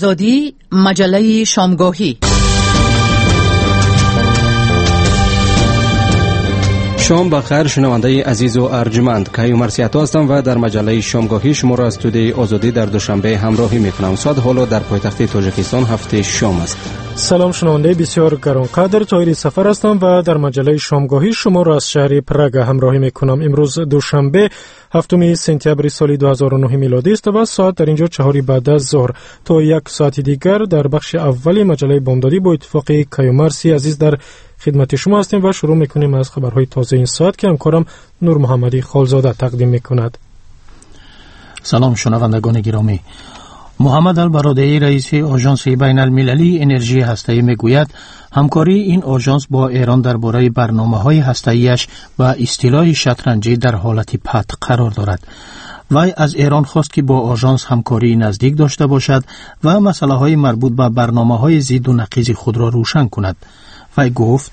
آزادی، مجله شامگاهی. شام بخیر شنونده عزیز و ارجمند، کیومر سیاتا هستم و در مجله شامگاهی شما را از استودیوی آزادی در دوشنبه همراهی میکنم. ساعت حالا در پایتخت تاجیکستان هفته شام است. سلام شنونده بسیار گرانقدر، طاهر سفر هستم و در مجله شامگاهی شما را از شهر پراگ همراهی میکنم. امروز دوشنبه هفتم سپتامبر سال 2009 میلادی است و ساعت در اینجا 4 بعد از ظهر. تا یک ساعت دیگر در بخش اول مجله بامدادی با اتفاق کیومر سی عزیز در خدمت شما هستیم و شروع میکنیم از خبرهای تازه این ساعت که همکارم نور محمدی خالزاده تقدیم میکند. سلام شنوندگان گرامی. محمد البرادعی رئیس آژانس بین المللی انرژی هسته‌ای میگوید همکاری این آژانس با ایران درباره برنامه‌های هسته‌ایش و اصطلاح شطرنجی در حالت پت قرار دارد. وی از ایران خواست که با آژانس همکاری نزدیک داشته باشد و مسائل مربوط به برنامه‌های ضد و نقیض خود را روشن کند. وی گفت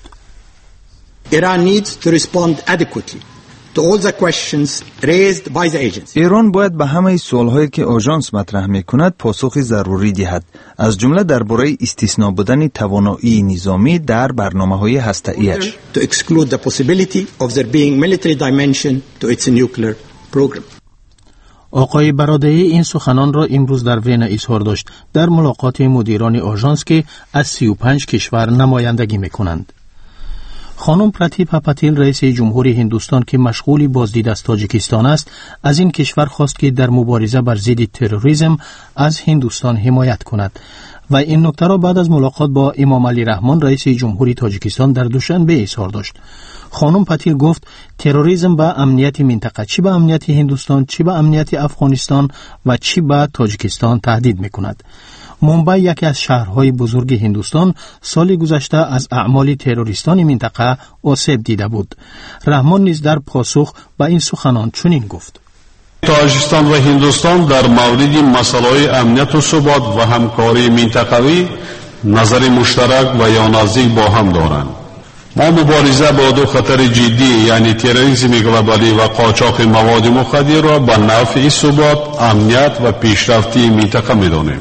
Iran needs to respond adequately to all the questions raised by the agency. ایران باید به همه سوالهایی که آژانس مطرح می‌کند پاسخ ضروری دهد، از جمله درباره استثنا بودن توانایی نظامی در برنامه‌های هسته‌ایش. To exclude the possibility of there being military dimension to its nuclear program. آقای برادعی این سخنان را امروز در وین اظهار داشت در ملاقات مدیران آژانس که از 35 کشور نمایندگی می‌کنند. خانم پراتیپا پاتیل رئیس جمهوری هندوستان که مشغول بازدید از تاجیکستان است، از این کشور خواست که در مبارزه بر ضد تروریسم از هندوستان حمایت کند و این نکته را بعد از ملاقات با امام علی رحمان رئیس جمهوری تاجیکستان در دوشنبه اظهار داشت. خانم پاتیل گفت تروریسم به امنیت منطقه، چی به امنیت هندوستان، چی به امنیت افغانستان و چی به تاجیکستان تهدید میکند. مومبای یکی از شهرهای بزرگ هندوستان سال گذشته از اعمال تروریستان منطقه آسیب دیده بود. رحمان نیز در پاسخ به این سخنان چنین گفت: تاجیکستان و هندوستان در مورد مسائل امنیت و ثبات و همکاری منطقوی نظر مشترک و یا نزدیک با هم دارند. ما مبارزه با دو خطر جدی یعنی تروریسم گلوبالی و قاچاق مواد مخدر را به نفع ثبات، امنیت و پیشرفتی منطقه می‌دانیم.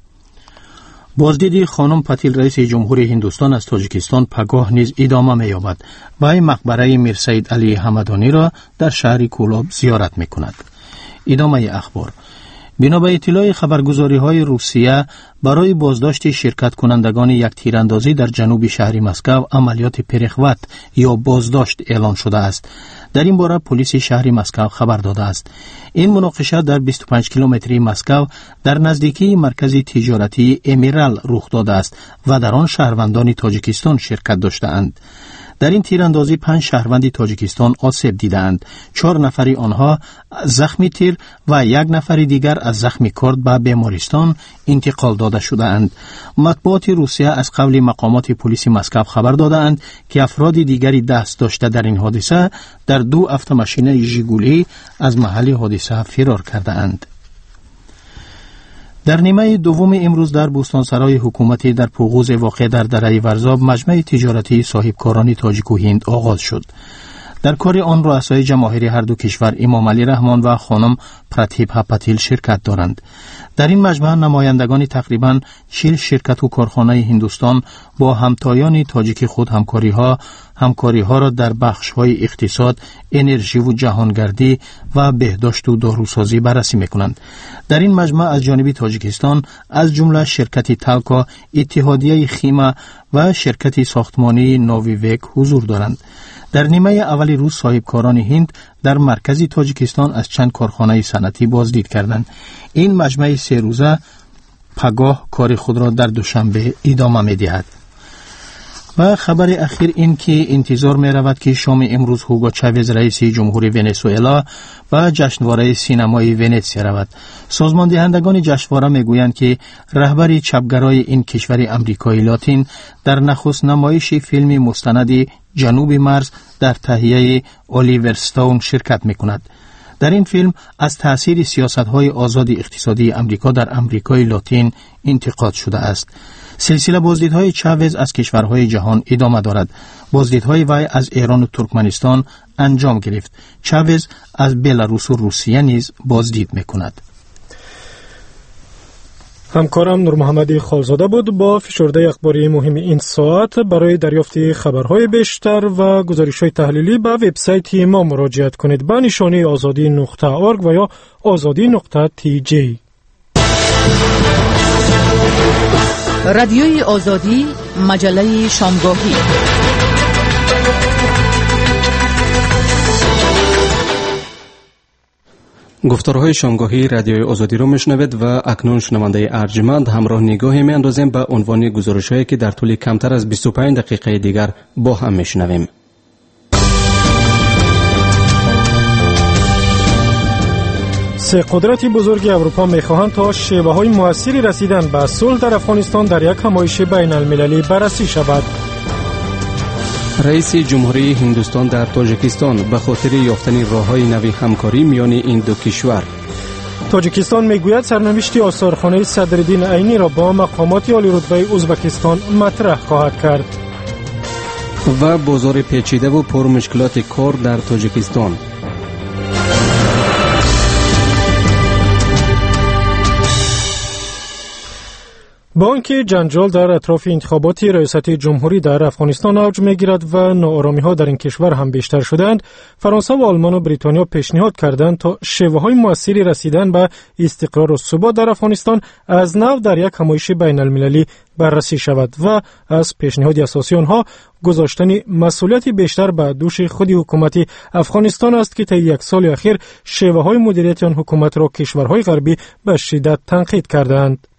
بازدید خانم پاتیل رئیس جمهوری هندوستان از تاجیکستان پگاه نیز ادامه می‌یابد و مقبره میر سید علی همدانی را در شهر کولاب زیارت می‌کند. ادامه اخبار. بنا به اطلاع خبرگزاری‌های روسیه برای بازداشت شرکت کنندگان یک تیراندازی در جنوب شهر مسکو عملیات پرخوت یا بازداشت اعلان شده است. در این باره پلیس شهر مسکو خبر داده است. این مناقشه در 25 کیلومتری مسکو در نزدیکی مرکز تجارتی امیرال رخ داده است و در آن شهروندان تاجیکستان شرکت داشته‌اند. در این تیراندازی 5 شهروند تاجیکستان آسیب دیدند. 4 نفری آنها زخمی تیر و 1 نفر دیگر از زخمی کرد به بیمارستان انتقال داده شدند. مطبوعات روسیه از قول مقامات پلیس مسکو خبر دادند که افراد دیگری دست داشته در این حادثه در 2 اتومبیل ژیگولی از محل حادثه فرار کردند. در نیمه دوم امروز در بوستانسرای حکومتی در پوغوز واقع در دره ورزاب مجمع تجارتی صاحبکاران تاجیک و هند آغاز شد. در کار آن رؤسای جماهیر هر دو کشور امام علی رحمان و خانم پراتیپا پاتیل شرکت دارند. در این مجمع نمایندگان تقریباً 40 شرکت و کارخانه هندوستان با همتایان تاجیک خود همکاری ها را در بخش های اقتصاد، انرژی و جهانگردی و بهداشت و داروسازی بررسی میکنند. در این مجمع از جانب تاجیکستان از جمله شرکت تالکا، اتحادیه خیما و شرکت ساختمانی ناویویک حضور دارند. در نیمه اول روز صاحبکاران هند در مرکز تاجیکستان از چند کارخانه صنعتی بازدید کردند. این مجمع 3 روزه پگاه کار خود را در دوشنبه ادامه می‌دهد. و خبر اخیر این که انتظار می رود که شام امروز هوگو چاوز رئیس جمهوری ونزوئلا و جشنواره سینمای ونیتسیا رود. سازمان دهندگان جشنواره می گویند که رهبر چپگرای این کشور امریکای لاتین در نخست نمایش فیلم مستند جنوب مرز در تهیه الیور استون شرکت می کند. در این فیلم از تأثیر سیاست‌های آزاد اقتصادی امریکا در امریکای لاتین انتقاد شده است. سلسله بازدیدهای چاوز از کشورهای جهان ادامه دارد. بازدیدهای وی از ایران و ترکمنستان انجام گرفت. چاوز از بلاروس و روسیه نیز بازدید میکند. همکارم نور محمدی خالزاده بود با فشرده اخباری مهم این ساعت. برای دریافت خبرهای بیشتر و گزارش‌های تحلیلی به وبسایت ما مراجعه کنید به نشانی azadi.org و یا azadi.tj. رادیوی آزادی، مجله شامگاهی. گفتارهای شامگاهی رادیوی آزادی رو میشنوید و اکنون شنونده ارجمند همراه نگاهی میاندازیم به عنوان گزارش‌هایی که در طول کمتر از 25 دقیقه دیگر با هم میشنویم. سه قدرت بزرگ اروپا می‌خواهند تا شیوه‌های موثری رسیدن به صلح در افغانستان در یک همایش بین المللی بررسی شود. رئیس جمهوری هندوستان در تاجیکستان به خاطر یافتن راه‌های نوی همکاری میان این دو کشور. تاجیکستان میگوید سرنوشت آثارخانه صدرالدین عینی را با مقامات عالی رتبه ازبکستان مطرح خواهد کرد. و بازار پیچیده و پر مشکلات کار در تاجیکستان. با آنکه جنجال در اطراف انتخابات ریاست جمهوری در افغانستان اوج میگیرد و ناآرامی‌ها در این کشور هم بیشتر شدند، فرانسه و آلمان و بریتانیا پیشنهاد کردند تا شیوه‌های موثری رسیدن به استقرار و ثبات در افغانستان از نو در یک همایش بین المللی بررسی شود و از پیشنهاد اساسی آنها گذاشتن مسئولیت بیشتر به دوش خود حکومت افغانستان است که طی یک سال اخیر شیوه‌های مدیریت آن حکومت را کشورهای غربی به شدت تنقید کردند.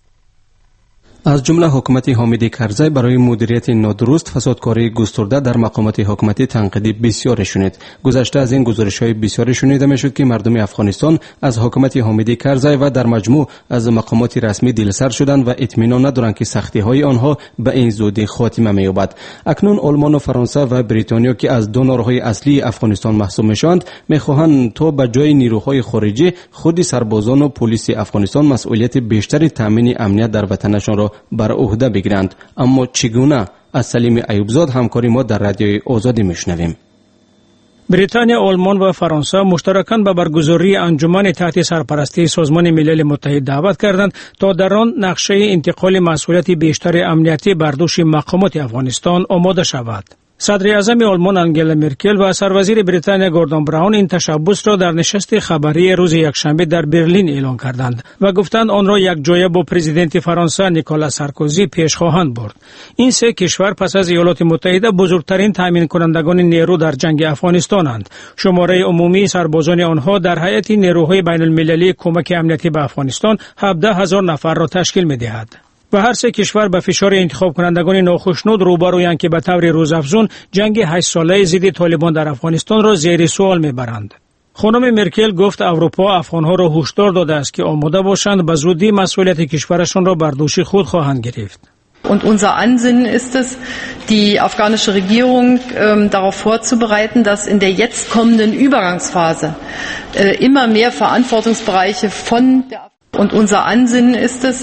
از جمله حکومت حامد کرزی برای مدیریت نادرست فسادکاری گسترده در مقامات حکومتی تنقیدی بسیار شنید. گذشته از این گزارش‌های بسیار شنیده می‌شد که مردم افغانستان از حکومت حامد کرزی و در مجموع از مقامات رسمی دلسر شدند و اطمینان ندارند که سختی‌های آنها به این زودی خاتمه می‌یابد. اکنون آلمان و فرانسه و بریتانیا که از دونورهای اصلی افغانستان محسوب می‌شوند می‌خواهند تا به جای نیروهای خارجی خود سربازان و پلیس افغانستان مسئولیت بیشتری تامین امنیت در وطنشان را بر عهده بگیرند. اما چگونه؟ از سلیم ایوبزاد همکاری ما در رادیوی آزادی میشنویم. بریتانیا، آلمان و فرانسه مشترکاً به برگزاری انجمن تحت سرپرستی سازمان ملل متحد دعوت کردند تا در آن نقشه انتقال مسئولیت بیشتر امنیتی بر دوش مقامات افغانستان آماده شود. صدر اعظم آلمان انگلا مرکل و سروزیر بریتانیا گوردون براون این تشبث را در نشست خبری روز یکشنبه در برلین اعلان کردند و گفتند آن را یک جایه با پرزیدنت فرانسه نیکولاس سارکوزی پیش خواهند برد. این سه کشور پس از ایالات متحده بزرگترین تامین کنندگان نیرو در جنگ افغانستانند. شماره عمومی سربازان آنها در هیئت نیروهای بین المللی کمک امنیتی به افغانستان 17,000 نفر را تشکیل می‌دهد. و هر سه کشور به فشار انتخاب کنندگان ناخشنود روبرویند که به طور روزافزون جنگ 8 ساله ضد طالبان در افغانستان را زیر سوال میبرند. خانم مرکل گفت اروپا افغانها را هشدار داده است که آماده باشند به زودی مسئولیت کشورشان را بر دوش خود خواهند گرفت. Und unser Ansinnen ist es, die afghanische Regierung darauf vorzubereiten, dass in der jetzt kommenden Übergangsphase immer mehr Verantwortungsbereiche von der Und unser Ansinnen ist es,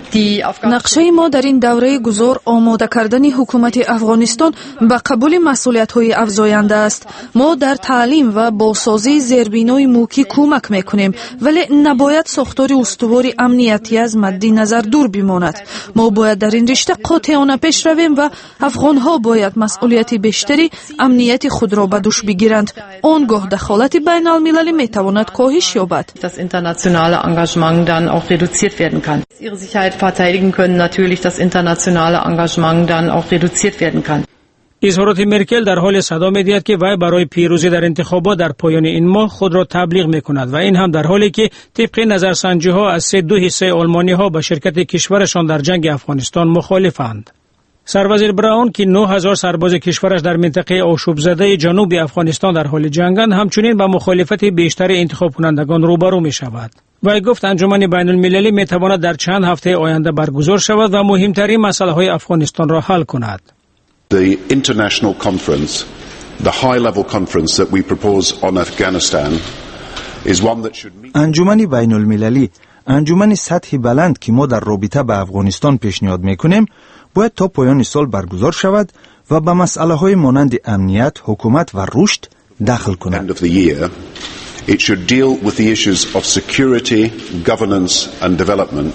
نقشه ما در این دوره گذار آماده کردن حکومت افغانستان به قبول مسئولیت‌های افزاینده است. ما در تعلیم و بازسازی زیربنای موکی کمک می‌کنیم، ولی نباید ساختار استوار امنیتی از مد نظر دور بماند. ما باید در این رشته قاطعانه پیش رویم و افغان‌ها باید مسئولیت بیشتری امنیت خود را به دوش بگیرند. آنگاه دخالت بین المللی می‌تواند کاهش یابد. Das internationale Engagement dann auch reduziert werden kann. Ihre Sicherheit verteidigen können, natürlich das internationale Engagement dann auch reduziert werden kann. اظهارات مرکل در حال صدا می‌دهد که وی برای پیروزی در انتخابات در پایان این ماه خود را تبلیغ می‌کند و این هم در حالی که طبق نظرسنجی‌ها از 3/2 حصه آلمانی‌ها به شرکت کشورشان در جنگ افغانستان مخالفند. سروزیر براون که 9,000 سرباز کشورش در منطقه آشوب زده جنوب افغانستان در حال جنگند، همچنین با مخالفت بیشتر انتخاب کنندگان روبرو می‌شود. وی گفت انجمن بین المللی می‌تواند در چند هفته آینده برگزار شود و مهمترین مسائل افغانستان را حل کند. The international conference, the high-level conference that we propose on Afghanistan, is one that should meet. انجمن بین المللی، انجمن سطح بلند که ما در رابطه به افغانستان پیشنهاد می‌کنیم، باید تا پایان سال برگزار شود و به مسائل‌های مانند امنیت، حکومت و رشد دخل کند. It should deal with the issues of security, governance and development.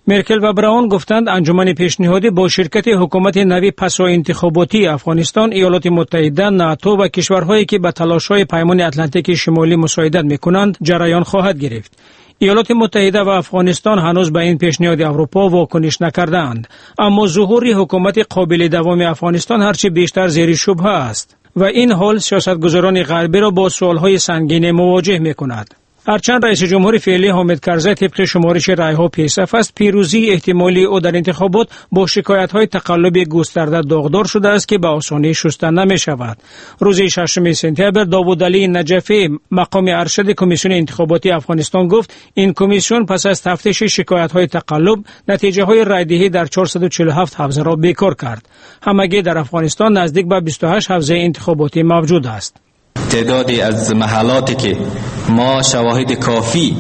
مرکل و براون گفتند انجمن پیشنهادی با شرکت حکومت نوی پسا انتخاباتی افغانستان، ایالات متحده، ناتو و کشورهایی که به تلاش‌های پیمان اتلانتیک شمالی مساعدت می‌کنند جریان خواهد گرفت. ایالات متحده و افغانستان هنوز به این پیشنهاد اروپا واکنش نکردند، اما ظهور حکومت قابل دوام افغانستان هرچه بیشتر زیر شبهه است و این حال سیاستگزاران غربی را با سوالهای سنگین مواجه می‌کند. هرچند رئیس جمهور فعلی حامد کرزی طبق شمارش رأی‌ها پیشرفت است، پیروزی احتمالی او در انتخابات با شکایت‌های تقلب گسترده داغدار شده است که به آسانی شسته نمی‌شود. روز 6 سپتامبر داوود علی نجفی مقام ارشد کمیسیون انتخاباتی افغانستان گفت این کمیسیون پس از تفتیش شکایت‌های تقلب نتیجه‌های رایدهی در 447 حوزه را بیکار کرد. همگی در افغانستان نزدیک به 28 حوزه انتخاباتی موجود است. تعدادی از محلاتی که ما شواهد کافی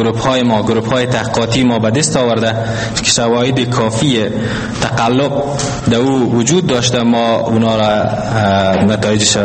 گروه های تحقیقاتی ما به دست آورده که شواهد کافی تقلب در او وجود داشته، ما اونا را نتایجش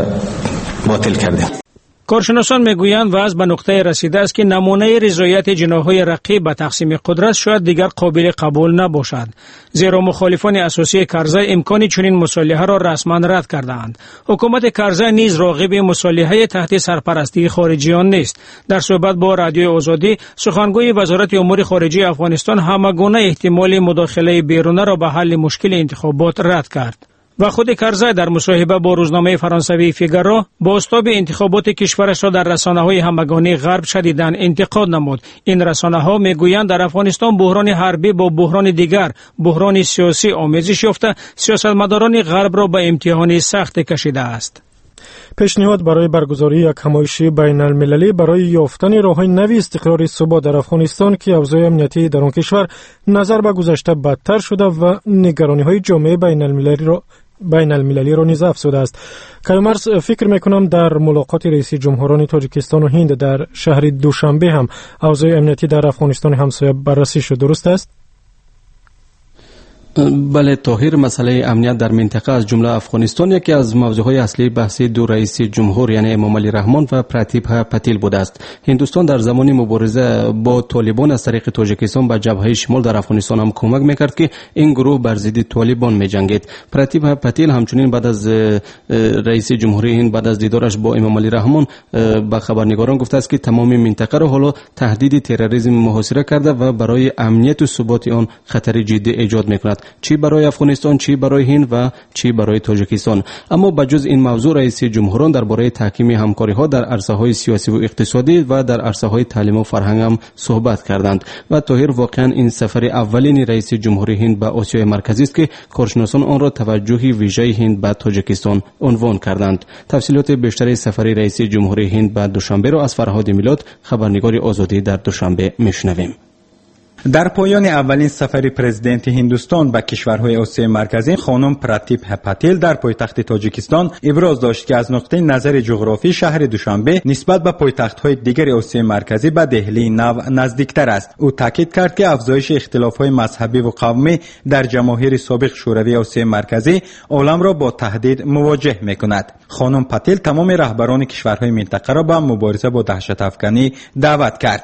باطل کردیم. کارشناسان میگویند وضع به نقطه رسیده است که نمونه رضایت جناح‌های رقیب به تقسیم قدرت شاید دیگر قابل قبول نباشد، زیرا مخالفان اساسی کرزی امکان چنین مصالحه را رسما رد کردند. حکومت کرزی نیز راغب مصالحه تحت سرپرستی خارجیان نیست. در صحبت با رادیو آزادی، سخنگوی وزارت امور خارجه افغانستان همگونه احتمال مداخله بیرونی را به حل مشکل انتخابات رد کرد. و خود کرزی در مصاحبه با روزنامه فرانسوی فیگارو بازتاب انتخابات کشورش را در رسانه‌های همگانی غرب شدیداً انتقاد نمود. این رسانه‌ها میگویند در افغانستان بحران حربی با بحران دیگر، بحران سیاسی آمیزش یافته، سیاستمداران غرب را به امتحان سخت کشیده است. پیشنهاد برای برگزاری یک همایش بین المللی برای یافتن راه‌های نوی استقرار ثبات در افغانستان که اوضاع امنیتی در آن کشور نظر به گذشته بدتر شده و نگرانی‌های جامعه بین المللی را نیز افزوده است. کیومرث، فکر میکنم در ملاقات رئیس جمهوران تاجیکستان و هند در شهر دوشنبه هم اوضاع امنیتی در افغانستان همسایه بررسی شد، درست است؟ بله طاهر، مسئله امنیت در منطقه از جمله افغانستان یکی از موضوعهای اصلی بحث دو رئیس جمهور یعنی امام علی رحمان و پراتیپا پاتیل بوده است. هندوستان در زمان مبارزه با طالبان از طریق تاجیکستان به جبهه شمال در افغانستان هم کمک میکرد که این گروه بر ضد طالبان میجنگید. پراتیپا پاتیل همچنین بعد از رئیس جمهوری هند بعد از دیدارش با امام علی رحمان به خبرنگاران گفته است که تمام منطقه را حالا تهدید تروریسم محاصره کرده و برای امنیت و ثبات آن خطر جدی ایجاد میکند، چی برای افغانستان، چی برای هند و چی برای تاجیکستان. اما بجز این موضوع رئیس جمهوران درباره تحکیم همکاری‌ها در عرصه‌های سیاسی و اقتصادی و در عرصه‌های تعلیم و فرهنگ هم صحبت کردند. و طاهر، واقعا این سفر اولین رئیس جمهوری هند به آسیای مرکزی است که کارشناسان آن را توجه ویژه هند به تاجیکستان عنوان کردند. تفصیلات بیشتر سفر رئیس جمهوری هند به دوشنبه را از فرهاد میلاد، خبرنگار آزادی در دوشنبه میشنویم. در پایان اولین سفر پرزیدنت هندوستان به کشورهای آسیای مرکزی، خانم پراتیپا پاتیل در پایتخت تاجیکستان ابراز داشت که از نقطه نظر جغرافی شهر دوشنبه نسبت به پایتخت‌های دیگر آسیای مرکزی به دهلی نو نزدیکتر است. او تاکید کرد که افزایش اختلاف‌های مذهبی و قومی در جماهیر سابق شوروی آسیای مرکزی عالم را با تهدید مواجه می‌کند. خانم پاتیل تمام رهبران کشورهای منطقه را به مبارزه با دهشت افکنی دعوت کرد.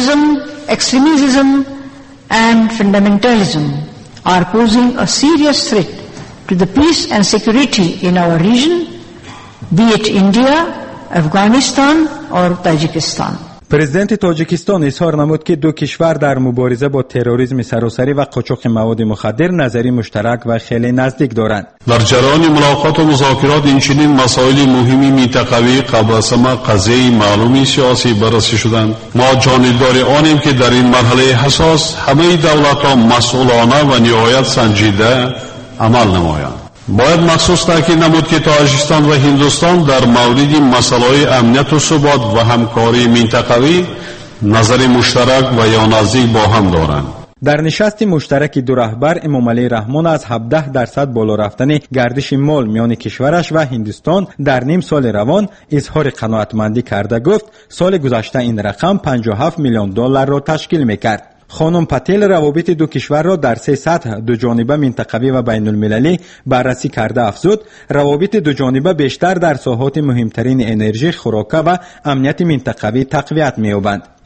And fundamentalism are posing a serious threat to the peace and security in our region, be it India, Afghanistan or Tajikistan. پرزیدنت تاجیکستان اظهار نمود که دو کشور در مبارزه با تروریسم سراسری و قاچاق مواد مخدر نظری مشترک و خیلی نزدیک دارند. در جریان ملاقات و مذاکرات این چنین مسائل مهمی منطقوی قبل از همه قضیه معلومی سیاسی بررسی شدند. ما جانبدار آنیم که در این مرحله حساس همه دولت‌ها مسئولانه و نهایت سنجیده عمل نمایند. باید مخصوص تاکید نمود که تاجیکستان و هندوستان در مورد مسائل امنیت و ثبات و همکاری منطقوی نظر مشترک و یا نزدیک با هم دارند. در نشست مشترک دو رهبر، امام علی رحمان از 17% بالا رفتن گردش مال میان کشورش و هندوستان در نیم سال روان اظهار قناعتمندی کرده گفت سال گذشته این رقم 57 میلیون دلار را تشکیل میکرد. خانم پاتیل روابط دو کشور را در 3 سطح دو جانبه منطقوی و بین المللی بررسی کرده افزود روابط دو جانبه بیشتر در ساحات مهمترین انرژی، خوراک و امنیت منطقوی تقویت می‌یابند.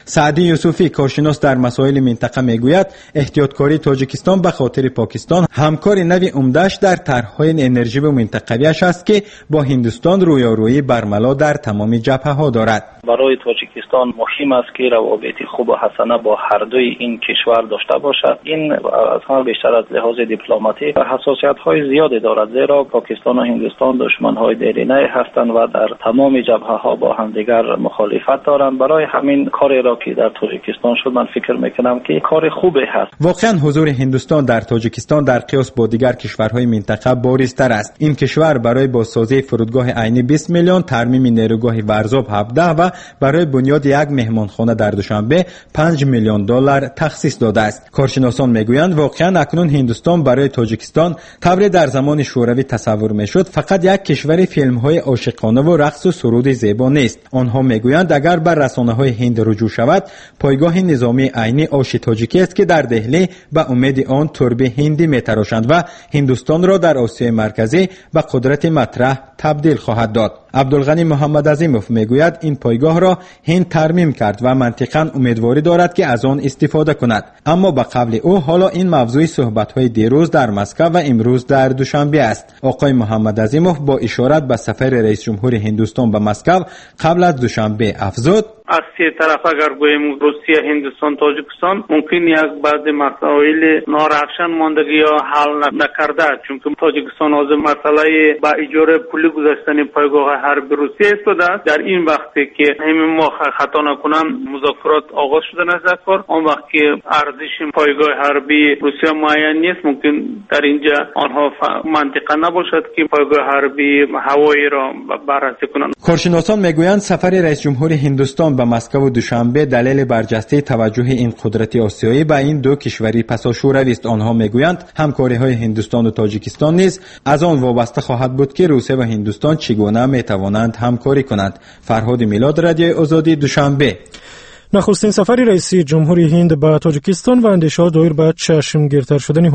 سعدی یوسفی کارشناس در مسائل منطقه میگوید احتیاطکاری تاجیکستان به خاطر پاکستان همکار نوی عمده‌اش در طرح‌های انرژی و منطقویش است که با هندوستان رویارویی برملا در تمام جبهه‌ها دارد. برای تاجیکستان مهم است که روابط خوب و حسنه با هر دوی این کشور داشته باشد. این از همه بیشتر از لحاظ دیپلماتیک حساسیت‌های زیادی دارد، زیرا پاکستان و هندوستان دشمن‌های دیرینه هستند و در تمام جبهه‌ها با همدیگر مخالفت دارند. برای همین کاری را که در تاجیکستان شد من فکر می‌کنم که کار خوبی هست. واقعا حضور هندوستان در تاجیکستان در قیاس با دیگر کشورهای منطقه باریزتر است. این کشور برای بازسازی فرودگاه عینی 20 میلیون، ترمیم نیروگاه ورزاب 17 و برای بنیاد یک مهمانخانه در دوشنبه 5 میلیون دلار تخصیص داده است. کارشناسان میگویند واقعا اکنون هندوستان برای تاجیکستان طبری در زمان شوروی تصور میشد فقط یک کشور فیلم‌های عاشقانه و رقص و سرود زیبا نیست. آنها میگویند اگر بر رسانه‌های هند رجوع شود پایگاه نظامی عینی آش تاجیکی است که در دهلی به امید آن تربه هندی میتراشند و هندوستان را در آسیای مرکزی به قدرت مطرح تبدیل خواهد داد. عبدالغنی محمد عظیموف میگوید این پایگاه را هند ترمیم کرد و منطقاً امیدواری دارد که از آن استفاده کند. اما به قول او حالا این موضوع صحبت‌های دیروز در مسکو و امروز در دوشنبه است. آقای محمد عظیموف با اشارت به سفر رئیس جمهور هندوستان به مسکو قبل از دوشنبه افزود: از سه طرف اگر گوییم روسیه، هندوستان، تاجیکستان ممکن یک بعض مسائل نارخشن ماندگی یا حل نکرده، چون تاجیکستان از مسئله با اجاره پولی گذاشتن پایگاه حربی روسیه استفاده است. در این وقتی که همین ما خطا نکنم مذاکرات آغاز شده نزد کار، اون وقت که ارزش پایگاه حربی روسیه معین نیست، ممکن در اینجا آنها منطقه نباشد که پایگاه حربی هوایی را بررسی کنند. کارشناسان میگویند سفر رئیس جمهور هندوستان به مسکو و دوشنبه دلیل برجسته توجه این قدرت آسیایی به این دو کشوری پساشوروی است. آنها میگویند همکاری‌های هندوستان و تاجیکستان نیز از آن وابسته خواهد بود که روسیه و هندوستان چگونه میتوانند همکاری کنند. فرهاد میلاد، رادیوی آزادی، دوشنبه. نخستین سفر رئیس جمهور هند به تاجیکستان و اندیشه‌ها دایر به چشمگیرتر شدن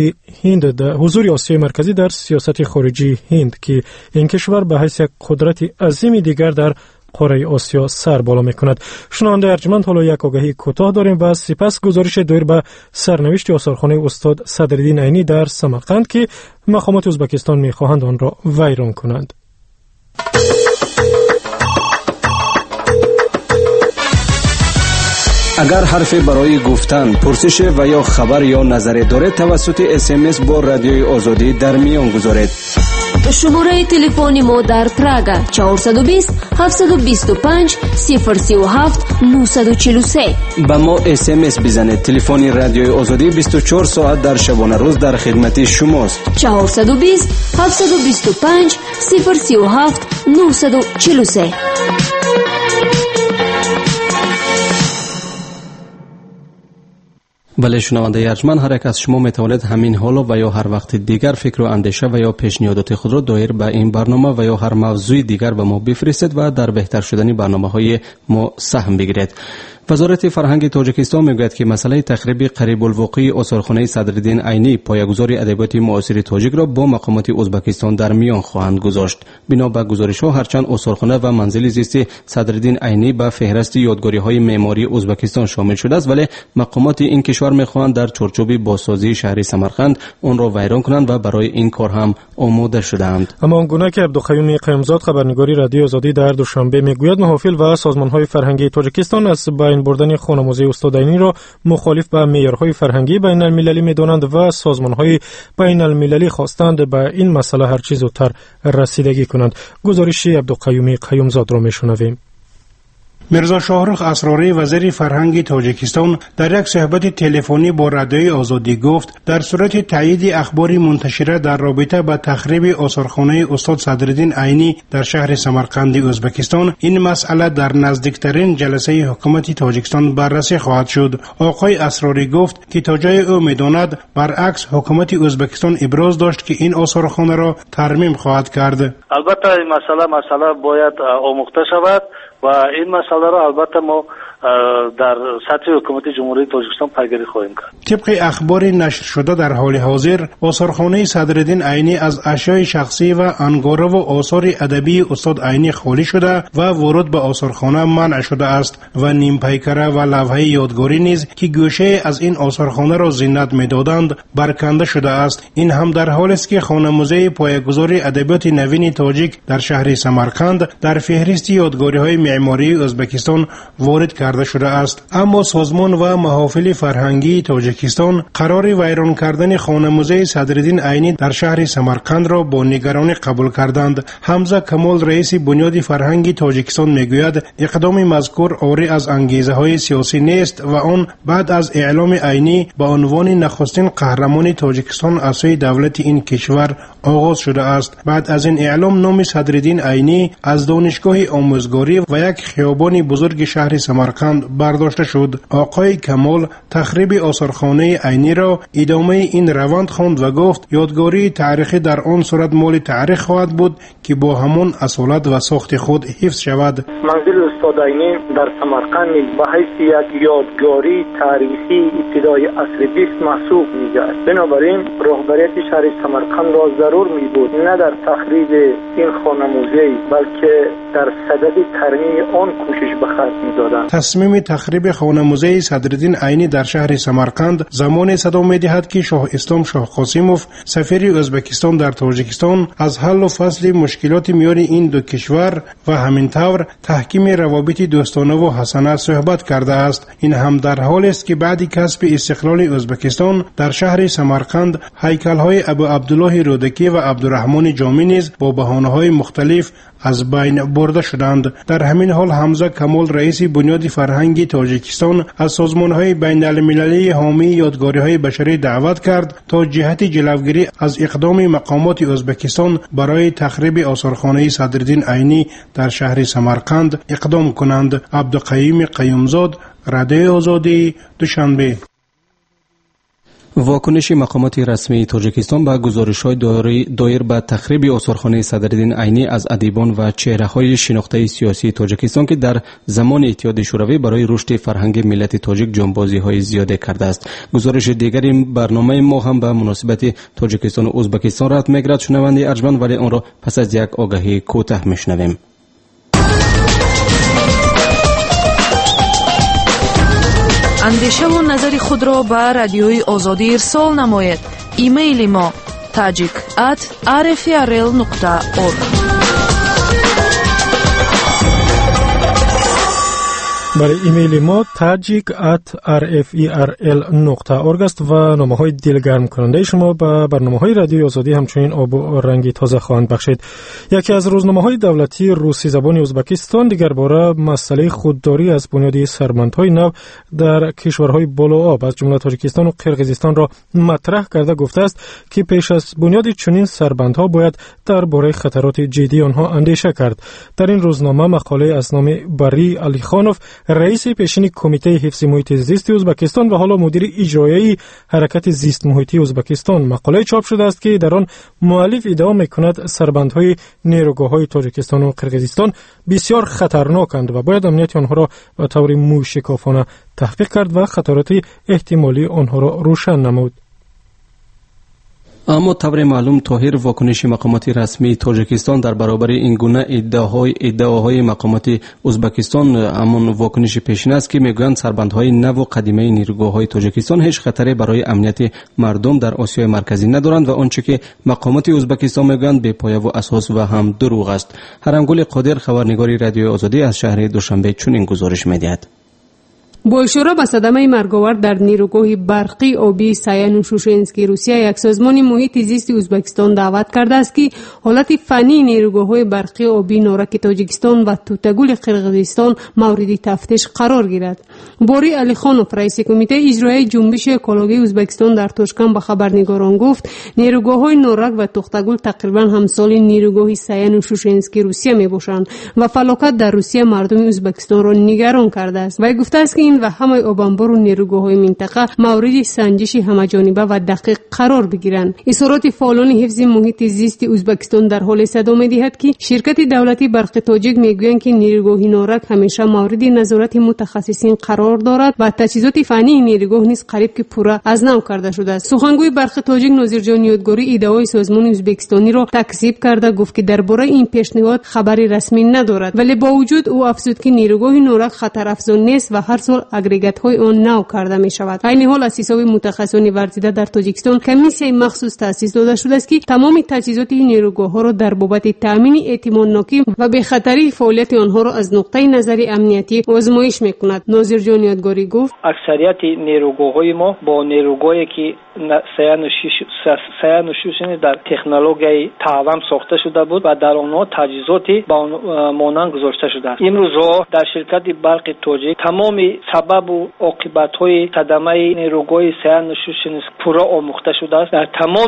حضور آسیای مرکزی در سیاست خارجی هند که این کشور به حیث یک قدرت عظیم دیگر در قاره آسیا سر بالا می‌کند. شنونده ارجمند، حالا یک آگهی کوتاه داریم و سپس گزارش دایر به سرنوشت آثارخانه استاد صدرالدین عینی در سمرقند که مقامات ازبکستان می‌خواهند آن را ویران کنند. اگر حرفی برای گفتن، پرسش و یا خبر یا نظری دارید توسط SMS با رادیوی آزادی در میان گذارید. شماره تلفن ما در پراگ 420 725 037 943. با ما SMS بزنید. تلفن رادیوی آزادی 24 ساعت در شبانه روز در خدمت شماست. 420 725 037 943. بله شنونده ارجمند، هر یک از شما میتواند همین حالا و یا هر وقت دیگر فکر و اندیشه و یا پیشنهادات خود را دایر به این برنامه و یا هر موضوع دیگر به ما بفرستید و در بهتر شدن برنامه‌های ما سهم بگیرید. وزارت فرهنگ تاجیکستان میگوید که مسئله تخریب قریب الوقوع آثارخانه صدرالدین عینی پایه‌گذار ادبیات معاصر تاجیک را با مقامات ازبکستان در میان خواهند گذاشت. بنا به گزارش‌ها هرچند آثارخانه و منزل زیست صدرالدین عینی به فهرست یادگاری‌های معماری ازبکستان شامل شده است، ولی مقامات این کشور می‌خواهند در چارچوب بازسازی شهر سمرقند آن را ویران کنند و برای این کار هم آماده شده‌اند. اما آنگونه که عبدالقیوم قیومزاد خبرنگاری رادیو آزادی در دوشنبه میگوید محافل و سازمان‌های فرهنگی تاجیکستان از این بردن خانموزه استاد عینی را مخالف به معیارهای فرهنگی بین المللی می‌دانند و سازمان‌های بین المللی خواستند به این مسئله هر چیز زودتر رسیدگی کنند. گزارش عبدالقیوم قیومزاد را میشنویم. میرزا شاهرخ اسراری وزیر فرهنگ تاجیکستان در یک صحبت تلفنی با رادیوی آزادی گفت در صورت تایید اخبار منتشره در رابطه با تخریب آثارخانه استاد صدرالدین عینی در شهر سمرقند ازبکستان این مسئله در نزدیکترین جلسه حکومت تاجیکستان بررسی خواهد شد. آقای اسراری گفت که تا جای او می‌داند برعکس حکومت ازبکستان ابراز داشت که این آثارخانه را ترمیم خواهد کرد. البته این مسئله باید آموخته شود و این مسئله را البته ما در سطح حکومت جمهوری تاجیکستان پیگیری خواهیم کرد. طبق اخبار نشر شده در حال حاضر آثارخانه صدرالدین عینی از اشیاء شخصی و انگاره و آثار ادبی استاد عینی خالی شده و ورود به آثارخانه منع شده است و نیم پیکره و لوحه یادگاری نیز که گوشه از این آثارخانه را زینت می‌دادند برکنده شده است. این هم در حالی است که خانه موزه پایه‌گذار ادبیات نوین تاجیک در شهر سمرقند در فهرست یادگاری‌های معماری ازبکستان وارد کرده شده است. اما سازمان و محافل فرهنگی تاجیکستان قرار ویران کردن خانه موزه صدرالدین عینی در شهر سمرقند را با نگرانی قبول کردند. حمزه کمال رئیس بنیاد فرهنگی تاجیکستان میگوید اقدام مذکور عاری از انگیزه‌های سیاسی نیست و آن بعد از اعلام عینی به عنوان نخستین قهرمان تاجیکستان از سوی دولت این کشور آغاز شده است. بعد از این اعلام نام صدرالدین عینی از دانشگاه آموزگاری و یک خیابان بزرگ شهر سمرقند برداشته شد. آقای کمال تخریب آثارخانه عینی را ادامه این روند خواند و گفت یادگاری تاریخی در آن صورت مال تاریخ خواهد بود که با همان اصالت و ساخت خود حفظ شود. منزل استاد عینی در سمرقند به حیث یک یادگاری تاریخی ابتدای عصر 20 محسوب می‌گردد. بنابراین رهبریت شهر سمرقند را ضرور می‌بود نه در تخریب این خانه موزه بلکه در صدد ترمیم آن کوشش به خرج می‌دادند. تصمیم تخریب خانه موزه صدرالدین عینی در شهر سمرقند زمان صدا می‌دهد که شاه اسلام شاه قاسموف سفیر ازبکستان در تاجیکستان از حل و فصل مشکلات میان این دو کشور و همینطور تحکیم روابط دوستانه و حسنه صحبت کرده است. این هم در حالی است که بعد کسب استقلال ازبکستان در شهر سمرقند هیکل‌های ابو عبدالله رودکی و عبدالرحمن جامی نیز با بهانه‌های مختلف از بین برده شدند. در همین حال حمزه کمال رئیس بنیاد فرهنگی تاجیکستان از سازمان‌های بین‌المللی حامی یادگاری‌های بشری دعوت کرد تا جهت جلوگیری از اقدام مقامات ازبکستان برای تخریب آثارخانه صدرالدین عینی در شهر سمرقند اقدام کنند. عبدالقیوم قیومزاد، رادیوی آزادی، دوشنبه. واکنش مقامات رسمی تاجیکستان به گزارش‌های دایر به تخریب آثارخانه صدرالدین عینی از ادیبان و چهره‌های شناخته سیاسی تاجیکستان که در زمان اتحاد شوروی برای رشد فرهنگ ملت تاجیک جانبازی‌های زیاده کرده است. گزارش دیگری برنامه ما هم به مناسبت تاجیکستان و ازبکستان رد می‌گردد. شنونده ارجمند، ولی آن را پس از یک آگهی کوتاه می‌شنویم. اندیشه و نظر خود را به رادیوی آزادی ارسال نماید. ایمیل ما tajik@rfrl.org. برای ایمیل ما tajik@rferl.org است و نامه‌های دلگرم کننده شما به برنامه‌های رادیوی آزادی همچنین آب و رنگی تازه خواهند بخشید. یکی از روزنامه‌های دولتی روسی زبان ازبکستان دیگر باره مسئله خودداری از بنیاد سربندهای نو در کشورهای بالوآب از جمله تاجیکستان و قرقیزستان را مطرح کرده گفته است که پیش از بنیاد چنین سربندها باید درباره خطرات جدی آنها اندیشه کرد. در این روزنامه مقاله از نام بری علی خانوف، رئیس پیشین کمیته حفظ محیط زیست ازبکستان و حالا مدیر اجرایی حرکت زیست محیطی ازبکستان مقاله چاپ شده است که در آن مؤلف ادعا می‌کند سربندهای نیروگاه‌های تاجیکستان و قرقیزستان بسیار خطرناکند و باید امنیت آنها را به طور موشکافانه تحقیق کرد و خطرات احتمالی آنها را روشن نمود. اما طور معلوم طاهر واکنش مقامات رسمی تاجیکستان در برابر این گونه ادعاهای مقامات ازبکستان همان واکنش پیشین است که میگویند سربندهای نو و قدیمی نیروگاه‌های تاجیکستان هیچ خطری برای امنیت مردم در آسیای مرکزی ندارند و آنچه که مقامات ازبکستان میگویند بی‌پایه و اساس و هم دروغ است. هرمگل قادر، خبرنگار رادیوی آزادی از شهر دوشنبه، چنین گزارش می‌دهد. با اشاره به صدمه مرگاور در نیروگاه برقی آبی سایانوشوشنسکی روسیه، یک سازمان محیط زیست ازبکستان دعوت کرده است که حالت فنی نیروگاه‌های برقی آبی نارک تاجیکستان و توتگول قرقیزستان مورد تفتیش قرار گیرد. باری علی خانوف، رئیس کمیته اجرایی جنبش اکولوژی ازبکستان در توشکان به خبرنگاران گفت نیروگاه‌های نارک و توتگول تقریبا همسال نیروگاه سایانوشوشنسکی روسیه میباشند و فلاکت در روسیه مردم ازبکستان را نگران کرده است. و گفته است که این هند و همه آبانبار و نیروگاه‌های منطقه مورد سنجش همه‌جانبه و دقیق قرار بگیرند. اظهارات فعالان حفظ محیط زیست ازبکستان در حال صدا می‌دهد که شرکت دولتی برق تاجیک میگویند که نیروگاه نورک همیشه مورد نظارت متخصصین قرار دارد و تجهیزات فنی نیروگاه نیز قریب که پورا از نو کرده شده است. سخنگوی برق تاجیک ناظرجان یادگاری ادعای سازمان ازبکستانی را تکذیب کرده گفت که درباره این پیشنهاد خبری رسمی ندارد، ولی با وجود او افزود که نیروگاه نورک خطر افزون نیست و هر سال اگریگات های آن نو کرده می شود. عین حال از حساب متخصصان ورزیده در تاجیکستان کمیسیای مخصوص تأسیس داده شده است که تمام تجهیزات این نیروگاه ها را در بابت تامین اعتماد ناکی و به خطری فعالیت آنها را از نقطه نظر امنیتی آزمایش میکند. ناظرجان یادگاری گفت اکثریت نیروگاه‌های ما با نیروگاهی که 36 در تکنولوژی تعوام ساخته شده بود و در آنها تجهیزاتی با مانند گذاشته شده است. امروز در شرکت برق تاجیک تمام سبب و عاقبت‌های صدمه نیروگاه 36 پورا آموخته شده است. در تمام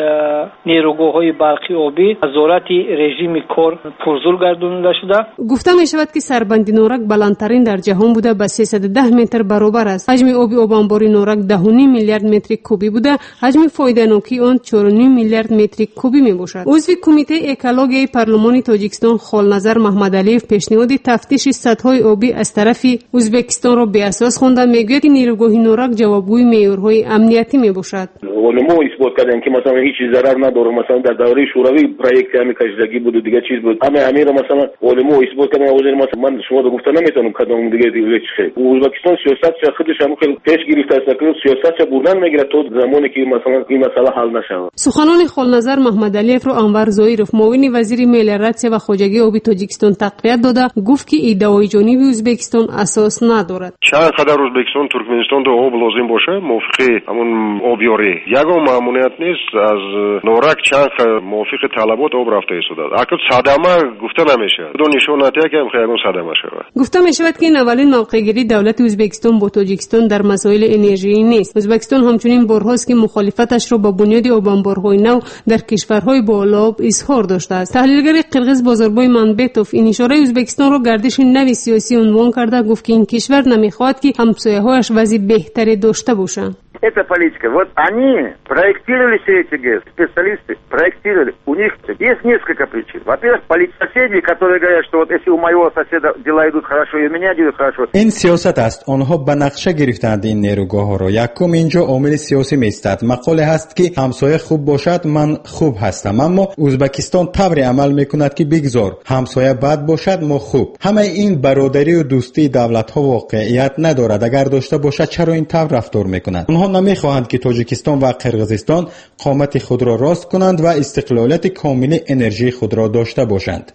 نیروگاه‌های برقی آبی نظارت رژیم کار پرزور گردانده شده. گفته می شود که سربند نورک بلندترین در جهان بوده، به 310 متر برابر است. حجم آب آبانبار نورک 10.5 میلیارد متر کوبی بوده، حجم فایده‌ناکی آن 4.5 میلیارد متر کوبی می باشد. عضو کمیته اکولوژی پارلمان تاجیکستان خالنظر محمد علیف پیشنهاد تفتیش سطح‌های آبی از طرف ازبکستان را به اساس خوانده. میگوید که نیروگاه نورک جوابگوی معیارهای امنیتی می باشد. علما اثبات کردن که مثلا هیچ ضرر نداره. مثلا در دوره شوروی پروژه همین کشیدگی بود و دیگه چیز بود. همین مثلا علما اثبات کردن. مثلا من شما رو گفتن نمیتونم کدام دیگه چه ازبکستان سیاست چه خودش هم خیلی پیش گرفته است که سیاست چه بردن میگیره تا زمانی که مثلا این مسئله حل نشه. سخنان خالنظر محمد علیف رو انور زویرف معاون وزیر ملی رادس و خواجگی آبی تاجیکستان تقویت داده. گفت که ادعای جانبی ازبکستان اساس ندارد. چند قدر ازبکستان ترکمنستان دو آب لازم باشه موافق همون آبیاری یگان ماموریت نیست. از نورک چند موافق طلبات آب رفته است. اگه صدمه گفته نمیشه. دو نشاناتی که خیلی صدمه شود. گفته می شود که این اولین موقعگیری دولت ازبکستان با تاجیکستان در مسائل انرژی نیست. ازبکستان همچنین بارهاست که مخالفتش را با بنیاد آبانبارهای نو در کشورهای بالاب اظهار داشته است. تحلیلگر قرغیز بازاربای منبتوف این اشاره ازبکستان را گردش نوی سیاسی عنوان کرده. گفت که این کشور نمیخواهد که همسایه‌هایش وضع بهتری داشته باشند. Это политика. Вот они проектировали все эти ГЭС, специалисты проектировали. У них есть несколько причин. Во-первых, соседей, которые говорят, что вот если у моего соседа дела идут хорошо, и у меня идут хорошо. این سیاست است. آنها به نقشه گرفتند این نیروگاه را. یکم اینجا عامل سیاسی میستد. مقاله هست که همسایه خوب باشد من خوب هستم، اما ازبکستان طوری عمل میکند که بگذار همسایه بد باشد ما خوب. همه این برادری و دوستی دولت ها واقعیت ندارد. اگر داشته باشد چرا این طور رفتار میکنند؟ آنها نمیخواهند که تاجیکستان و قرغیزستان قامت خود را راست کنند و استقلالیت کامل انرژی خود را داشته باشند.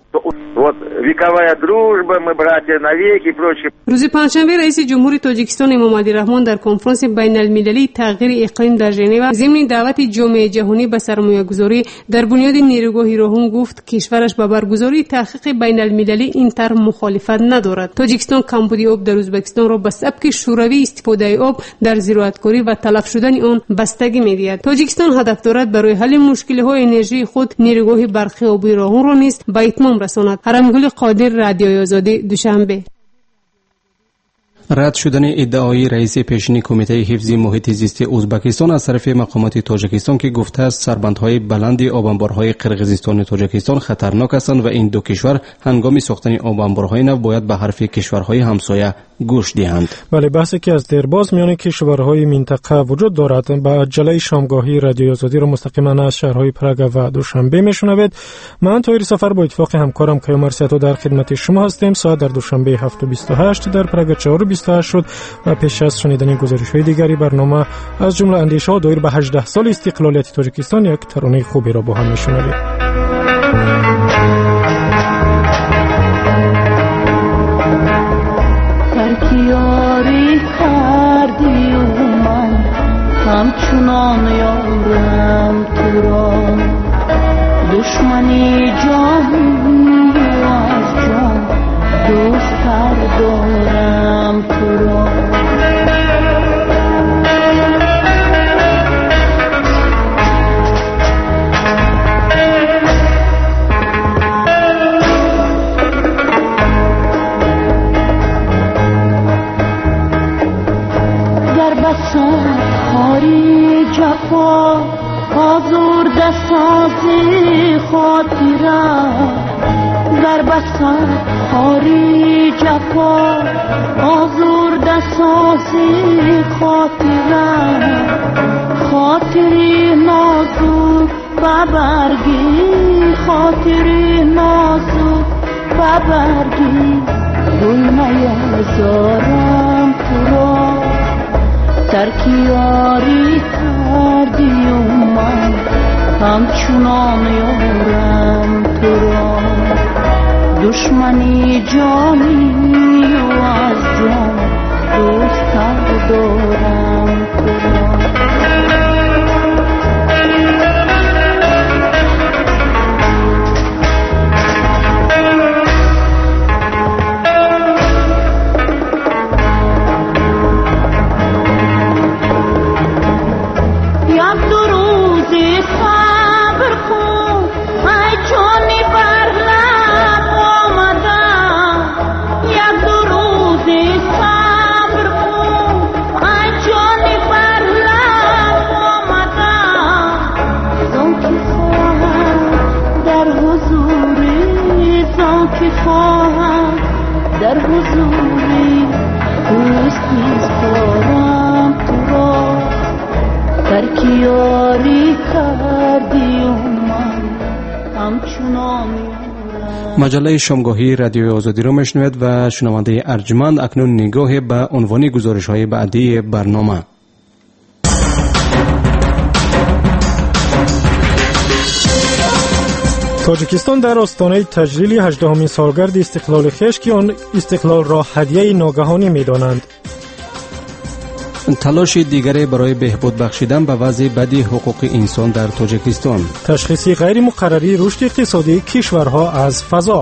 вековая дружба, мы братья навеки и прочее. روز پنجشنبه رئیس جمهوری تاجیکستان امام علی رحمان در کنفرانس بین المللی تغییر اقلیم در ژنو ضمن دعوت جامعه جهانی به سرمایه‌گذاری در بنیاد نیروگاه راهون گفت کشورش به برگزاری تحقیق بین المللی این طرح مخالفت ندارد. تاجیکستان کمبودی آب در ازبکستان را به سبک شوروی استفاده آب در زراعتکاری و تلف شدن آن بستگی می‌دهد. تاجیکستان هدف دارد برای حل مشکل‌های انرژی خود نیروگاه برقی آبی راهون را نیز به اتمام رساند. حرمگل قادر، رادیوی آزادی، دوشنبه. رد شدن ادعای رئیس پیشین کمیته حفظ محیط زیست ازبکستان از طرف مقامات تاجیکستان که گفته است سربندهای بلند آبانبارهای قرغیزستان و تاجیکستان خطرناک هستند و این دو کشور هنگام ساختن آبانبارهای نو باید به حرف کشورهای همسایه گوش دهند. ولی بحثی که از دیرباز میان کشورهای منطقه وجود دارد با عجله شامگاهی رادیو آزادی را مستقیما از شهرهای پراگ و دوشنبه میشنوید. من طاهر سفر با اتفاق همکارم کیومرث سیاتو در خدمت شما هستیم. ساعت در دوشنبه 7:28 در پراگ 4:28 شد و پیش از شنیدن گزارش‌های دیگری برنامه از جمله اندیشه‌ها دایر به 18 سال استقلالیت تاجیکستان یک ترانه خوبی را با هم میشنوید. همچنان یارم تو را دشمنی جان از جان دوست‌تر دارم تو را آزرده سازی خاطره در بسر خاری جفا آزرده سازی خاطره خاطری نازک ببرگی خاطری نازک ببرگی گل نیازارم تو را ترکیاری کردی و من همچنان یارم تو را دشمنی جانی و از جان دوستم دارم تو را در حضوری دوست نیسپارم تو را ترکیاری کردی و من همچنان مجله شامگاهی رادیو آزادی را میشنوید و شنونده ارجمند اکنون نگاه به عنوان گزارش‌های بعدی برنامه. تاجیکستان در آستانه تجلیل 18مین سالگرد استقلال خویش که آن استقلال را هدیه ناگهانی می‌دانند. تلاش دیگری برای بهبود بخشیدن به وضع بد حقوق انسان در تاجیکستان. تشخیص غیر مقرری رشد اقتصادی کشورها از فضا.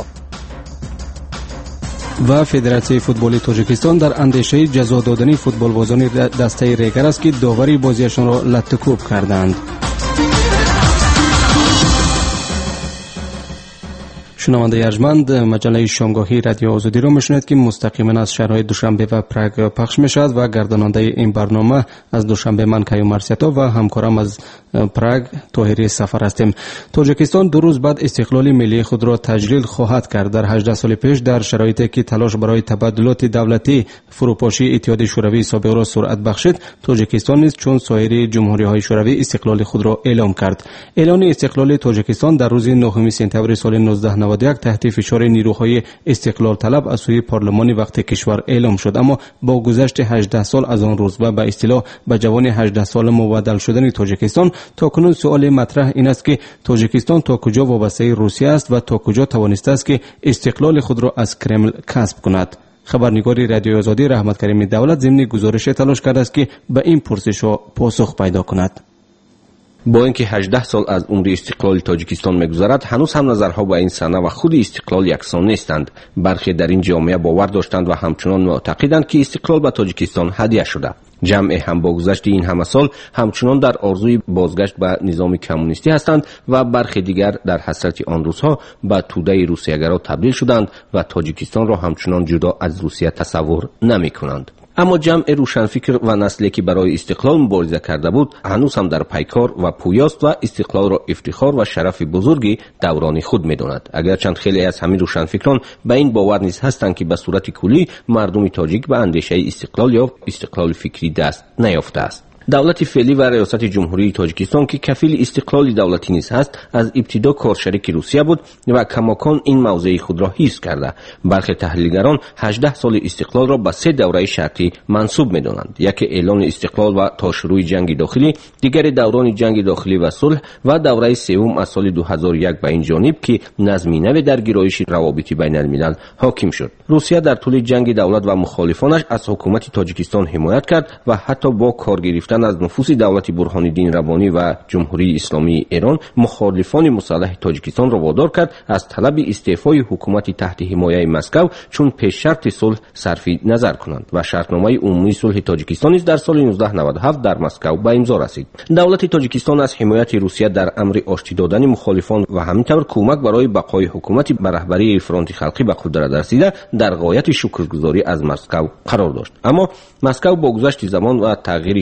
و فدراسیون فوتبال تاجیکستان در اندیشه جزا دادن فوتبالبازان دسته ریگر است که داوری بازیشان را لطکوب کردند. شنونده ارجمند، مجله شامگاهی رادیو آزادی را میشنوید که مستقیما از شهرهای دوشنبه و پراگ پخش میشد و گرداننده این برنامه از دوشنبه من کیو مرسیتا و همکارم از پراگ طاهری سفر هستیم. تاجیکستان 2 روز بعد استقلال ملی خود را تجلیل خواهد کرد. در 18 سال پیش در شرایطی که تلاش برای تبادلات دولتی فروپاشی اتحاد شوروی سابق را سرعت بخشید، تاجیکستان نیز چون سایر جمهوری‌های شوروی استقلال خود را اعلام کرد. اعلان استقلال تاجیکستان در روز 9 سپتامبر سال 1991 تحت فشار نیروهای استقلال طلب از سوی پارلمان وقت کشور اعلام شد، اما با گذشت 18 سال از آن روز و به اصطلاح به جوان 18 سال مبادل شدن تاجیکستان، تاکنون سوال مطرح این است که تاجیکستان تا کجا وابسته روسیه است و تا کجا توانسته است که استقلال خود را از کرمل کسب کند. خبرنگار رادیو آزادی رحمت کریم دولت ضمن گزارش تلاش کرده است که به این پرسش پاسخ پیدا کند. با اینکه 18 سال از عمر استقلال تاجیکستان می‌گذرد، هنوز هم نظرها به این سنه و خود استقلال یکسان نیستند. برخی در این جامعه باور داشتند و همچنان معتقدند که استقلال به تاجیکستان هدیه شده. جمع هم با گذشت این همه سال همچنان در آرزوی بازگشت به نظام کمونیستی هستند و برخی دیگر در حسرت آن روزها به توده روسیه‌گرا تبدیل شدند و تاجیکستان را همچنان جدا از روسیه تصور نمی‌کنند. اما جمع روشنفکر و نسلی که برای استقلال مبارزه کرده بود هنوز هم در پیکار و پویاست و استقلال را افتخار و شرف بزرگی دوران خود می‌داند. اگرچند خیلی از همین روشنفکران به این باور نیز هستند که به صورت کلی مردم تاجیک به اندیشه استقلال یا استقلال فکری دست نیافته است. دولت فعلی و ریاست جمهوری تاجیکستان که کفیل استقلال دولتی نیز است، از ابتدا کارشریک روسیه بود و کماکان این موضع خود را حفظ کرده. برخی تحلیلگران 18 سال استقلال را به 3 دوره شرطی منسوب می‌دانند. یکی اعلان استقلال و تا شروع جنگ داخلی، دیگر دوران جنگ داخلی و صلح و دوره سوم از سال 2001 به این جانب که نظم نو در گرایش روابط بین الملل حاکم شد. روسیه در طول جنگ دولت و مخالفانش از حکومت تاجیکستان حمایت کرد و حتی با کار گرفتن از نفوذ دولت برهان الدین ربانی و جمهوری اسلامی ایران مخالفان مسلح تاجیکستان را وادار کرد از طلب استعفای حکومت تحت حمایه مسکو چون پیش شرط صلح صرف نظر کنند و شرطنامه عمومی صلح تاجیکستان نیز در سال 1997 در مسکو به امضا رسید. دولت تاجیکستان از حمایت روسیه در امر آشتی دادن مخالفان و همینطور کمک برای بقای حکومت به رهبری فرانت خلقی به قدرت رسیده در غایت شکرگزاری از مسکو قرار داشت. اما مسکو با گذشت زمان و تغییر شرایط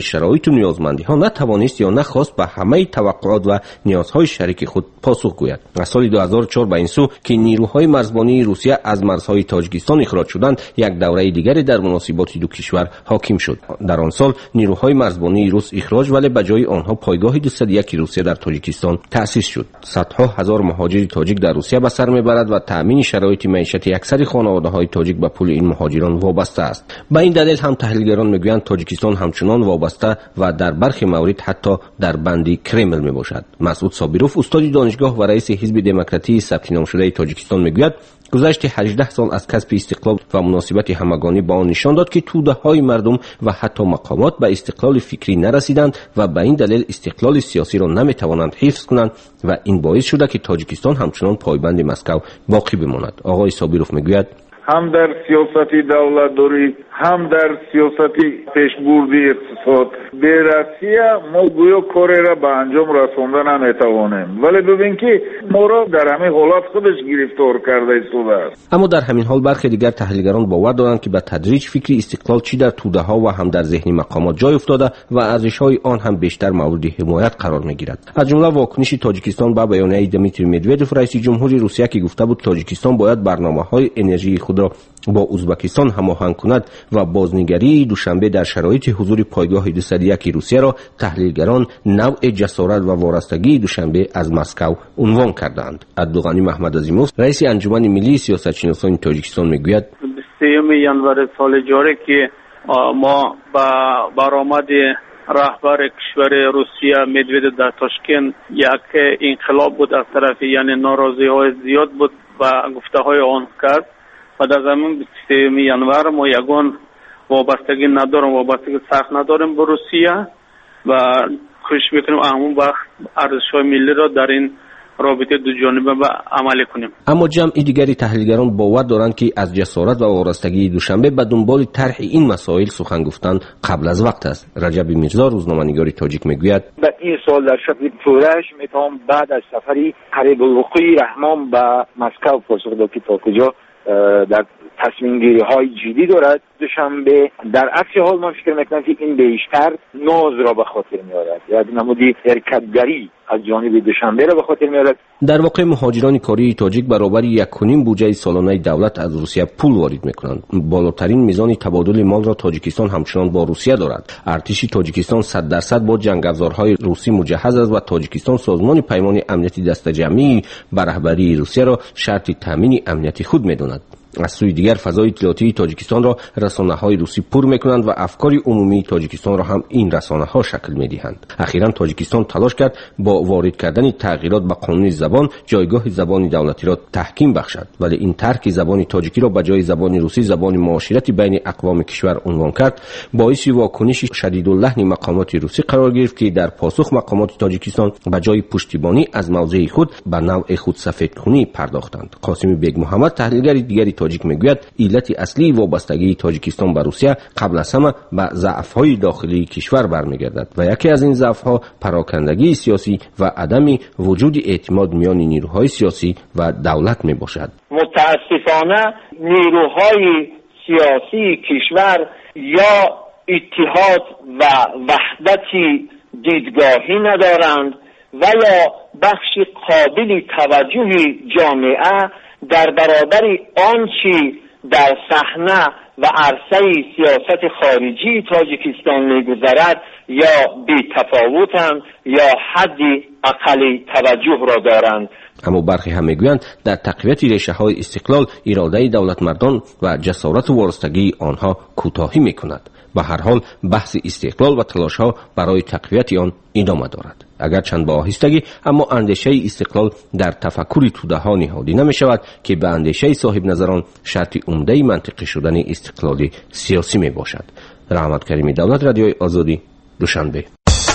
شرایط و نیازمندی‌ها نتوانست یا نخواست به همه توقعات و نیازهای شریک خود پاسخ گوید. از سال 2004 به این سو که نیروهای مرزبانی روسیه از مرزهای تاجیکستان اخراج شدند، یک دوره دیگری در مناسبات دو کشور حاکم شد. در آن سال نیروهای مرزبانی روس اخراج، ولی به جای آنها پایگاه 201 روسیه در تاجیکستان تأسیس شد. صدها هزار مهاجر تاجیک در روسیه به سر میبرد و تأمین شرایط معیشت اکثر خانواده‌های تاجیک به پول این مهاجران وابسته است. به این دلیل هم تحلیلگران میگویند تاجیکستان همچنان وابسته و در برخی موارد حتی در بند کرمل میباشد. مسعود صابروف، استاد دانشگاه و رئیس حزب دموکراتی ثبت نام شده تاجیکستان میگوید گذشت 18 سال از کسب استقلال و مناسبت همگانی با آن نشان داد که توده‌های مردم و حتی مقامات به استقلال فکری نرسیدند و به این دلیل استقلال سیاسی را نمیتوانند حفظ کنند و این باعث شده که تاجیکستان همچنان پایبند مسکو باقی بماند. آقای صابروف میگوید هم در سیاستی دولتداری هم در سیاستی پیشبردی اقتصاد به روسیه ما گویا کاری را به انجام رسانده نمیتوانیم، ولی ببین که ما را در همین حالت خودش گرفتار کرده شده است. اما در همین حال برخی دیگر تحلیلگران باور دارند که به تدریج فکر استقلال چی در توده ها و هم در ذهن مقامات جای افتاده و ارزش‌های آن هم بیشتر مورد حمایت قرار میگیرد. از جمله واکنش تاجیکستان به بیانیه دمیتری مدودوف رئیس جمهوری روسیه که گفته بود تاجیکستان باید برنامه‌های انرژی خود را با ازبکستان هماهنگ کند و بازنگری دوشنبه در شرایط حضور پایگاه 201 روسیه را تحلیلگران نوع جسارت و وارستگی دوشنبه از مسکو عنوان کردند. عبدالغنی محمد عظیموف، رئیس انجمن ملی سیاستشناسان تاجیکستان میگوید 3 ینور سال جاری که ما با برآمد رهبر کشور روسیه مدودوف در تاشکند یک انقلاب بود از طرف، یعنی ناراضی‌های زیاد بود و گفته‌های آن کرد و در زمان 3 ینور ما یگان وابستگی ندارم، وابستگی سخت نداریم به روسیه و کوشش میکنیم همون وقت ارزش‌های ملی را در این رابطه دو جانبه عملی کنیم. اما جمع دیگری تحلیلگران باور دارند که از جسارت و وابستگی دوشنبه به دنبال طرح این مسائل سخن گفتن قبل از وقت است. رجب میرزا، روزنامه‌نگار تاجیک میگوید به این سوال در شکل پورش میتوان بعد از سفری قریب الوقوع رحمان به مسکو پاسخ داد که تا کجا در تصمیم گیری های جدی دارد. دوشنبه در عکس حال من فکر میکنم که این بیشتر ناز را به خاطر میارد، یعنی نمودی ارکدگری از جانب دوشنبه را به خاطر میارد. در واقع مهاجران کاری تاجیک برابر 1.5 بودجه سالانه دولت از روسیه پول وارد میکنند. بالاترین میزان تبادل مال را تاجیکستان همچنان با روسیه دارد. ارتش تاجیکستان 100% با جنگافزارهای روسی مجهز است و تاجیکستان سازمان پیمان امنیتی دست جمعی به رهبری روسیه را شرط تامین امنیتی خود میداند. از سوی دیگر فضای اطلاعاتی تاجیکستان را رسانه‌های روسی پر می‌کنند و افکار عمومی تاجیکستان را هم این رسانه‌ها شکل می‌دهند. اخیراً تاجیکستان تلاش کرد با وارد کردن تغییرات به قانون زبان جایگاه زبان دولتی را تحکیم بخشد، ولی این ترک زبان تاجیکی را به جای زبان روسی زبان معاشرتی بین اقوام کشور عنوان کرد، باعث واکنش شدیداللحن مقامات روسی قرار گرفت که در پاسخ مقامات تاجیکستان به جای پشتیبانی از موضع خود به نوع خودسفیدکنی پرداختند. قاسمی بیگ محمد، تحلیلگر دیگری تاجیک میگوید علت اصلی وابستگی تاجیکستان به روسیه قبل از همه به ضعف‌های داخلی کشور برمیگردد و یکی از این ضعف‌ها پراکندگی سیاسی و عدم وجود اعتماد میان نیروهای سیاسی و دولت میباشد. متاسفانه نیروهای سیاسی کشور یا اتحاد و وحدتی دیدگاهی ندارند و یا بخش قابل توجه جامعه در برابر آنچه در صحنه و عرصه سیاست خارجی تاجیکستان می‌گذرد یا بی‌تفاوتند یا حد اقل توجه را دارند. اما برخی هم میگویند در تقویت ریشه‌های استقلال اراده دولتمردان و جسارت و وارستگی آنها کوتاهی می‌کند. به هر حال بحث استقلال و تلاش‌ها برای تقویت آن ادامه دارد. اگر چند با آهستگی، اما اندیشه استقلال در تفکر توده‌ها نهادی نمی‌شود که به اندیشه صاحب نظران شرط عمده منطقی شدن استقلال سیاسی میباشد. رحمت کریمی، دولت رادیوی آزادی، دوشنبه.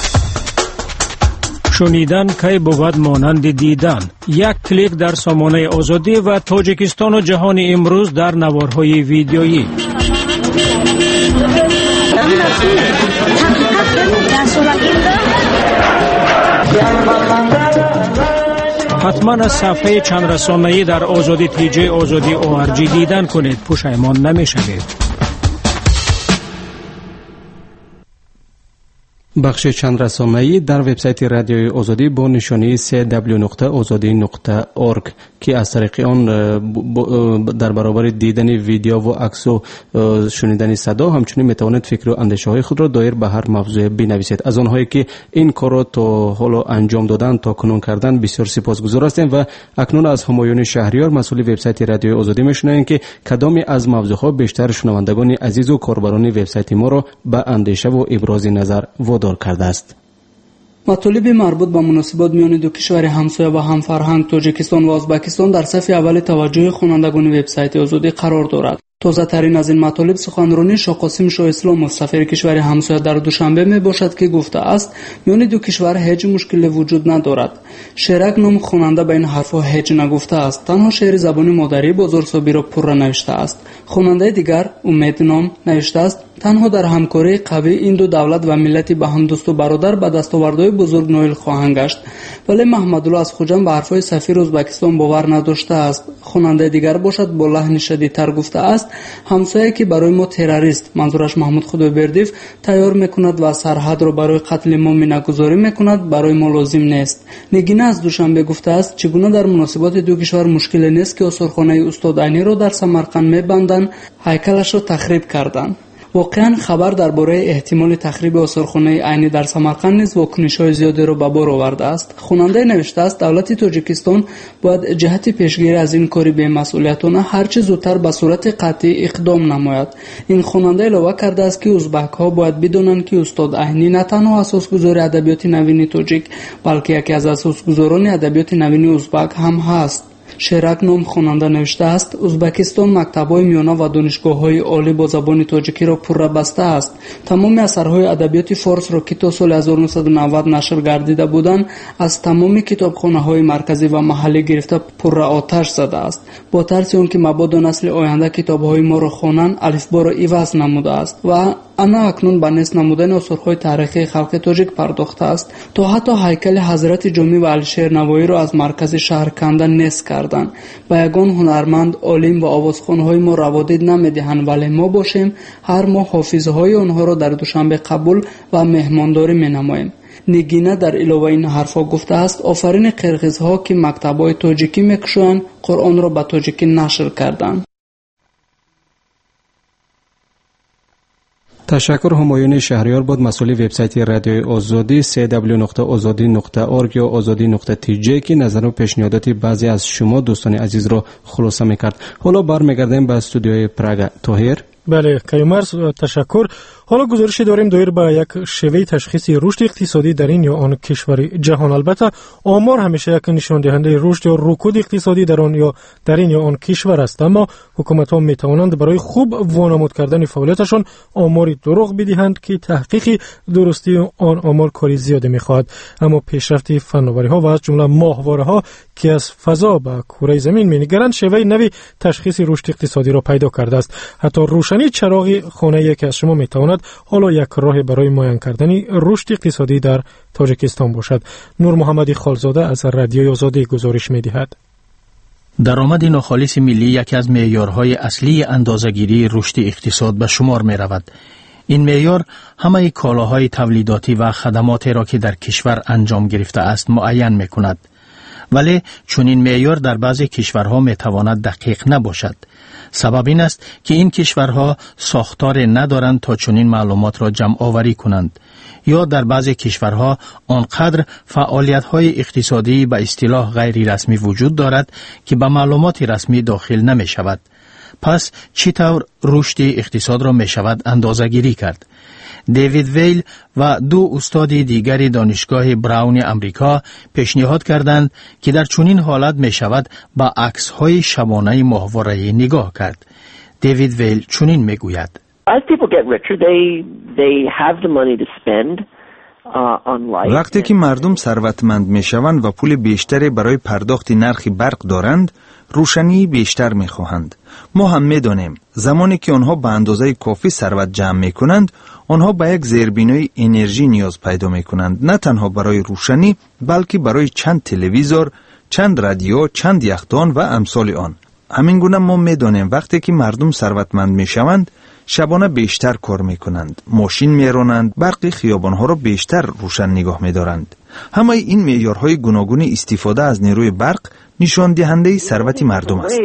شنیدن کی بود مانند دیدن. یک کلیک در سامانه آزادی و تاجیکستان و جهان امروز در نوارهای ویدیویی. حتما از صفحه چند رسانه‌ای در آزادی تیجی آزادی ORG دیدن کنید، پشیمان نمی‌شوید. بخش چند رسانه‌ای در وبسایت رادیوی آزادی با نشانی www.azadi.org که از طریق آن در برابر دیدن ویدیو و عکس و شنیدن صدا همچنین میتوانید فکر و اندیشه‌های خود را دایر به هر موضوع بنویسید. از آنهایی که این کار را تا حالا انجام دادن تا کنون کردن بسیار سپاسگزار هستیم و اکنون از همایون شهریار مسئول وبسایت رادیوی آزادی میشنویم که کدامی از موضوعات بیشتر شنوندگان عزیز و کاربران وبسایت ما را به اندیشه و ابراز نظر وادار کرده است. مطالب مربوط به مناسبات میان دو کشور همسایه و همفرهنگ تاجیکستان و ازبکستان در صف اول توجه خوانندگان وبسایت آزادی قرار دارد. تازه ترین از این مطالب سخنرانی شاه قاسم شاه اسلام سفیر کشور همسایه در دوشنبه می باشد که گفته است میان دو کشور هیچ مشکلی وجود ندارد. شیرک نام خواننده به این حرفها هیچ نگفته است، تنها شعر زبانی مادری بازار صابی را پر نوشته است. خواننده دیگر امید نام نوشته است تنها در همکاری قوی این دو دولت و ملتی به هم دوست و برادر به دستاوردهای بزرگ نائل خواهند گشت. ولی محمدالله از خوجان به حرفهای سفیر ازبکستان باور نداشته است. خواننده دیگر باشد با لحن شدیدتر گفته است همسایه که برای ما تروریست، منظورش محمود خدایبردیف، تیار میکند و سرحد را برای قتل ما مینه‌گذاری میکند، برای ما لازم نیست. نگینه از دوشنبه گفته است چگونه در مناسبات دو کشور مشکلی نیست که آثارخانه استاد عینی را در سمرقند میبندند، هیکلش را تخریب کردند. واقعا خبر درباره احتمال تخریب آثارخانه عینی در سمرقند نیز واکنش‌های زیادی را به بار آورده است. خواننده نوشته است دولت تاجیکستان باید جهت پیشگیری از این کاری بی‌مسئولیتانه هر چه زودتر به صورت قطعی اقدام نماید. این خواننده علاوه کرده است که ازبک‌ها باید بدانند که استاد عینی نه تنها اساسگذار ادبیات نوین تاجیک بلکه یکی از اساسگذاران ادبیات نوین ازبک هم هست. شیرک نام خواننده نوشته است ازبکستان مکتب‌های میانه و دانشگاه‌های عالی با زبان تاجیکی را پر بسته است. تمام اثرهای ادبیات فارس را که تا سال 1990 نشر گردیده بودند از تمام کتابخانه‌های مرکزی و محلی گرفته پر آتش زده است. با ترس آنکه مبادا نسل آینده کتاب‌های ما را خوانند الفبا را عوض نموده است و انا اکنون به نیست نمودن اثرهای تاریخی خلق تاجیک پرداخته است تا حتی هیکل حضرت جامی و الشیر نوایی را از مرکز شهر کنده نیست کردند. به یگان هنرمند عالم و آوازخوان‌های ما روادید نمی‌دهند ولی ما باشیم هر ماه حافظهای آنها را در دوشنبه قبول و مهمانداری می‌نماییم. نگینه در علاوه این حرفا گفته است آفرین قرقیزها که مکتب‌های تاجیکی می‌کشند قرآن را به تاجیکی نشر کردند. تشکر همایون شهریار بود مسئول وبسایت رادیوی آزادی www.azadi.org یا azadi.tj که نظر و پیشنهادات بعضی از شما دوستان عزیز را خلاصه می‌کرد. حالا برمیگردیم به استودیوی پراگ. طاهر. بله کیومرس تشکر. حالا گزارشی داریم دایر به یک شیوه تشخیص رشد اقتصادی در این یا آن کشور جهان. البته آمار همیشه یک نشان دهنده رشد یا رکود اقتصادی در آن یا در این یا آن کشور است، اما حکومت‌ها می‌توانند برای خوب وانمود کردن فعالیتشان آماری دروغ بدهند که تحقیق درستی آن آمار کاری زیاده می‌خواهد. اما پیشرفت فناوری‌ها و از جمله ماهواره‌ها که از فضا به کره زمین می‌نگرند شیوه نوی تشخیص رشد اقتصادی را پیدا کرده است. حتی روشنی چراغ خانه یکی از شما می‌تواند حالا یک راه برای معین کردن رشد اقتصادی در تاجیکستان باشد. نور محمدی خالزاده از رادیوی آزادی گزارش می‌دهد. درآمد ناخالص ملی یکی از معیارهای اصلی اندازه‌گیری رشد اقتصاد به شمار می‌رود. این معیار همه کالاهای تولیداتی و خدماتی را که در کشور انجام گرفته است معین می‌کند. ولی چون این معیار در بعضی کشورها می‌تواند دقیق نباشد. سبب این است که این کشورها ساختار ندارند تا چنین معلومات را جمع آوری کنند یا در بعضی کشورها آنقدر فعالیت‌های اقتصادی به اصطلاح غیر رسمی وجود دارد که به معلومات رسمی داخل نمی شود. پس چطور رشد اقتصاد را می شود اندازه‌گیری کرد؟ دیوید ویل و دو استاد دیگر دانشگاه براون امریکا پیشنهاد کردند که در چنین حالت می شود با عکس‌های شبانه ماهواره نگاه کرد. دیوید ویل چنین می گوید: As people get richer, they have the money to spend on life. وقتی که مردم ثروتمند می شوند و پول بیشتری برای پرداخت نرخ برق دارند، روشنی بیشتر می خواهند. ما هم می دانیم زمانی که آنها به اندازه کافی ثروت جمع می کنند، آنها به یک زیربنای انرژی نیاز پیدا می کنند، نه تنها برای روشنی بلکه برای چند تلویزور، چند رادیو، چند یخدان و امثال آن. همین گونه ما می دانیم وقتی که مردم ثروتمند می شوند، شبانه بیشتر کار میکنند، ماشین میرانند، برق خیابانها را بیشتر روشن نگاه میدارند. همه این معیارهای گوناگون استفاده از نیروی برق نشان دهنده ثروت مردم است.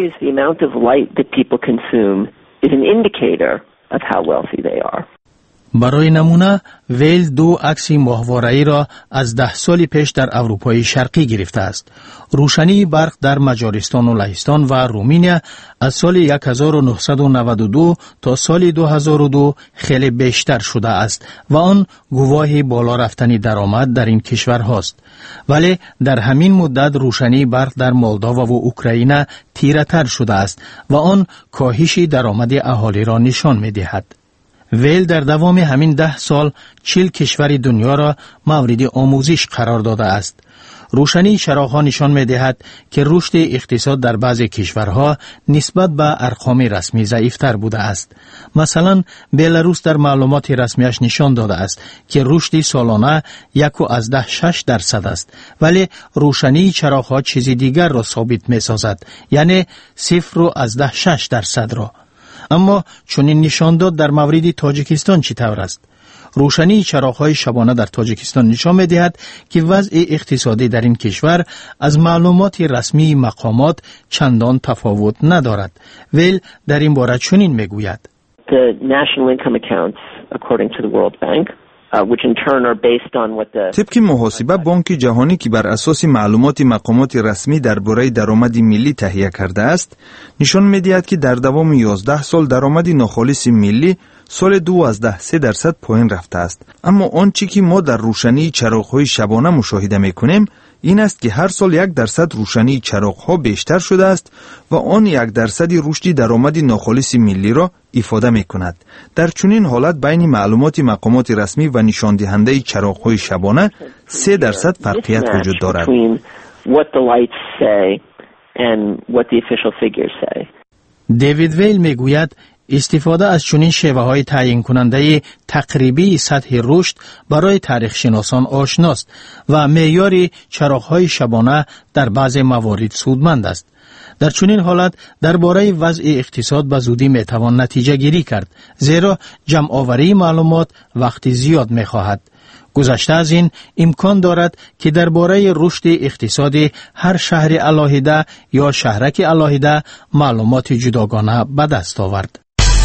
برای نمونه ویل 2 عکس ماهواره‌ای را از 10 سال پیش در اروپای شرقی گرفته است. روشنی برق در مجارستان و لهستان و رومانیا از سال 1992 تا سال 2002 خیلی بیشتر شده است و آن گواه بالا رفتن درآمد در این کشورهاست. ولی در همین مدت روشنی برق در مولداوا و اوکراین تیره‌تر شده است و آن کاهش درآمد اهالی را نشان می‌دهد. ویل در دوام همین 10 سال 40 کشور دنیا را مورد آموزش قرار داده است. روشنی چراغ‌ها نشان می‌دهد که رشد اقتصاد در بعضی کشورها نسبت به ارقام رسمی ضعیف‌تر بوده است. مثلا بلاروس در معلومات رسمیش نشان داده است که رشد سالانه 1.6% است، ولی روشنی چراغ‌ها چیز دیگر را ثابت می‌سازد، یعنی 0.6% را. اما چنین نشان داد در مورد تاجیکستان چطور است؟ روشنی چراغ‌های شبانه در تاجیکستان نشان می‌دهد که وضع اقتصادی در این کشور از معلومات رسمی مقامات چندان تفاوت ندارد. ویل در این باره چنین می‌گوید: The national income accounts according to the World Bank which in turn are based on what the طبق محاسبه بانک جهانی که بر اساس معلومات مقامات رسمی درباره درآمد ملی تهیه کرده است، نشان می‌دهد که در دوام 11 سال درآمد ناخالص ملی سال 2.3% پایین رفته است. اما آنچه که ما در روشنی چراغ‌های شبانه مشاهده می‌کنیم این است که هر سال 1% روشنی چراغ‌ها بیشتر شده است و آن 1% رشد درآمد ناخالص ملی را افاده می‌کند. در چنین حالت بین معلومات مقامات رسمی و نشان دهنده چراغ‌های شبانه 3% فرقیت وجود دارد. دیوید ویل میگوید استفاده از چنین شیوه‌های تعیین کننده تقریبی سطح رشد برای تاریخ شناسان آشناست و معیار چراغ‌های شبانه در بعض موارد سودمند است. در چنین حالت درباره وضع اقتصاد به زودی میتوان نتیجه گیری کرد، زیرا جمع آوری معلومات وقت زیاد میخواهد. گذشته از این امکان دارد که درباره رشد اقتصادی هر شهر علاهده یا شهرک علاهده معلومات جداگانه به دست آورد.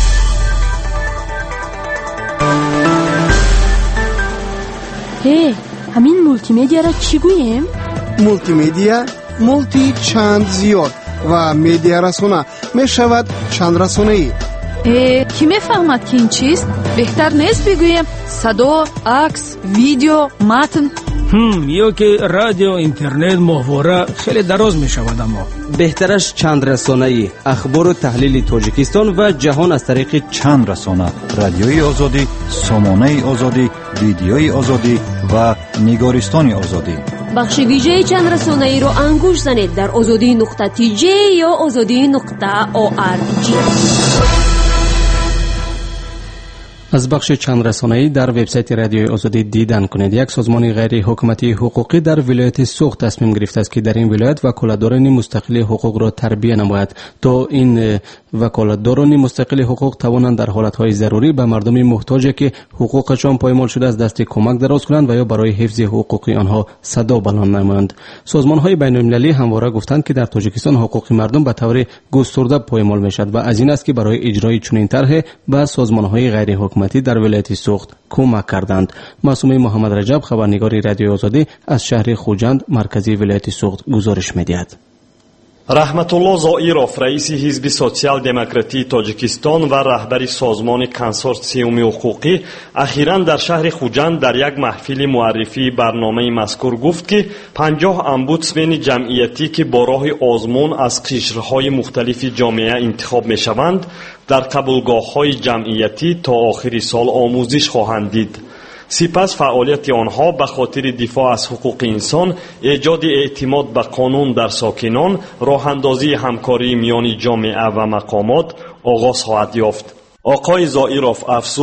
همین مولتی میدیا را چی گوییم؟ مولتی میدیا مولتی چند زیاد و میدیا رسانه می شود چند رسانه‌ای. کی میفهمد که این چیست؟ بهتر نیست بگویم صدا، عکس، ویدیو، متن؟ یا که رادیو، اینترنت، ماهواره خیلی دراز می شود. اما بهترش چند رسانه‌ای، اخبار و تحلیل تاجیکستان و جهان از طریق چند رسانه: رادیوی آزادی، سامانه آزادی، ویدیوی آزادی و نگارستان آزادی. بخش ویژه چند رسانه‌ای رو انگوش زنید در azadi.tj یا azadi.org. از بخش چند رسانه‌ای در وبسایت رادیوی آزادی دیدن کنید. یک سازمان غیر حکومتی حقوقی در ولایت سوخت تصمیم گرفته است که در این ولایت وکالتداران مستقل حقوق را تربیت نماید تا این وکالتداران مستقل حقوق توانند در حالت‌های ضروری به مردم محتاج که حقوقشان پایمال شده از دست کمک دراز کنند و یا برای حفظ حقوق آنها صدا بلند نمایند. سازمان‌های بین‌المللی همواره گفتند که در تاجیکستان حقوق مردم به طور گسترده پایمال می‌شود و از این است که برای اجرای چنین طرح به سازمان‌های غیر حکومتی در ولایت سوخت کمک کردند. معصومه محمد رجب، خبرنگار رادیو آزادی از شهر خوجند مرکزی ولایت سوخت گزارش می‌دهد. رحمتالله زائیروف، رئیس حزب سوسیال دموکراتی تاجیکستان و رهبر سازمان کنسورسیوم حقوقی اخیراً در شهر خوجند در یک محفل معرفی برنامه مذکور گفت که 50 امبودسمن جمعیتی که با راه آزمون از قشرهای مختلف جامعه انتخاب می‌شوند در قبولگاه‌های جمعیتی تا آخر سال آموزش خواهند دید. سپس فعالیت آنها به خاطر دفاع از حقوق انسان، ایجاد اعتماد به قانون در ساکنان، راه اندازی همکاری میان جامعه و مقامات آغاز خواهد یافت. آقای زائیروف افزود: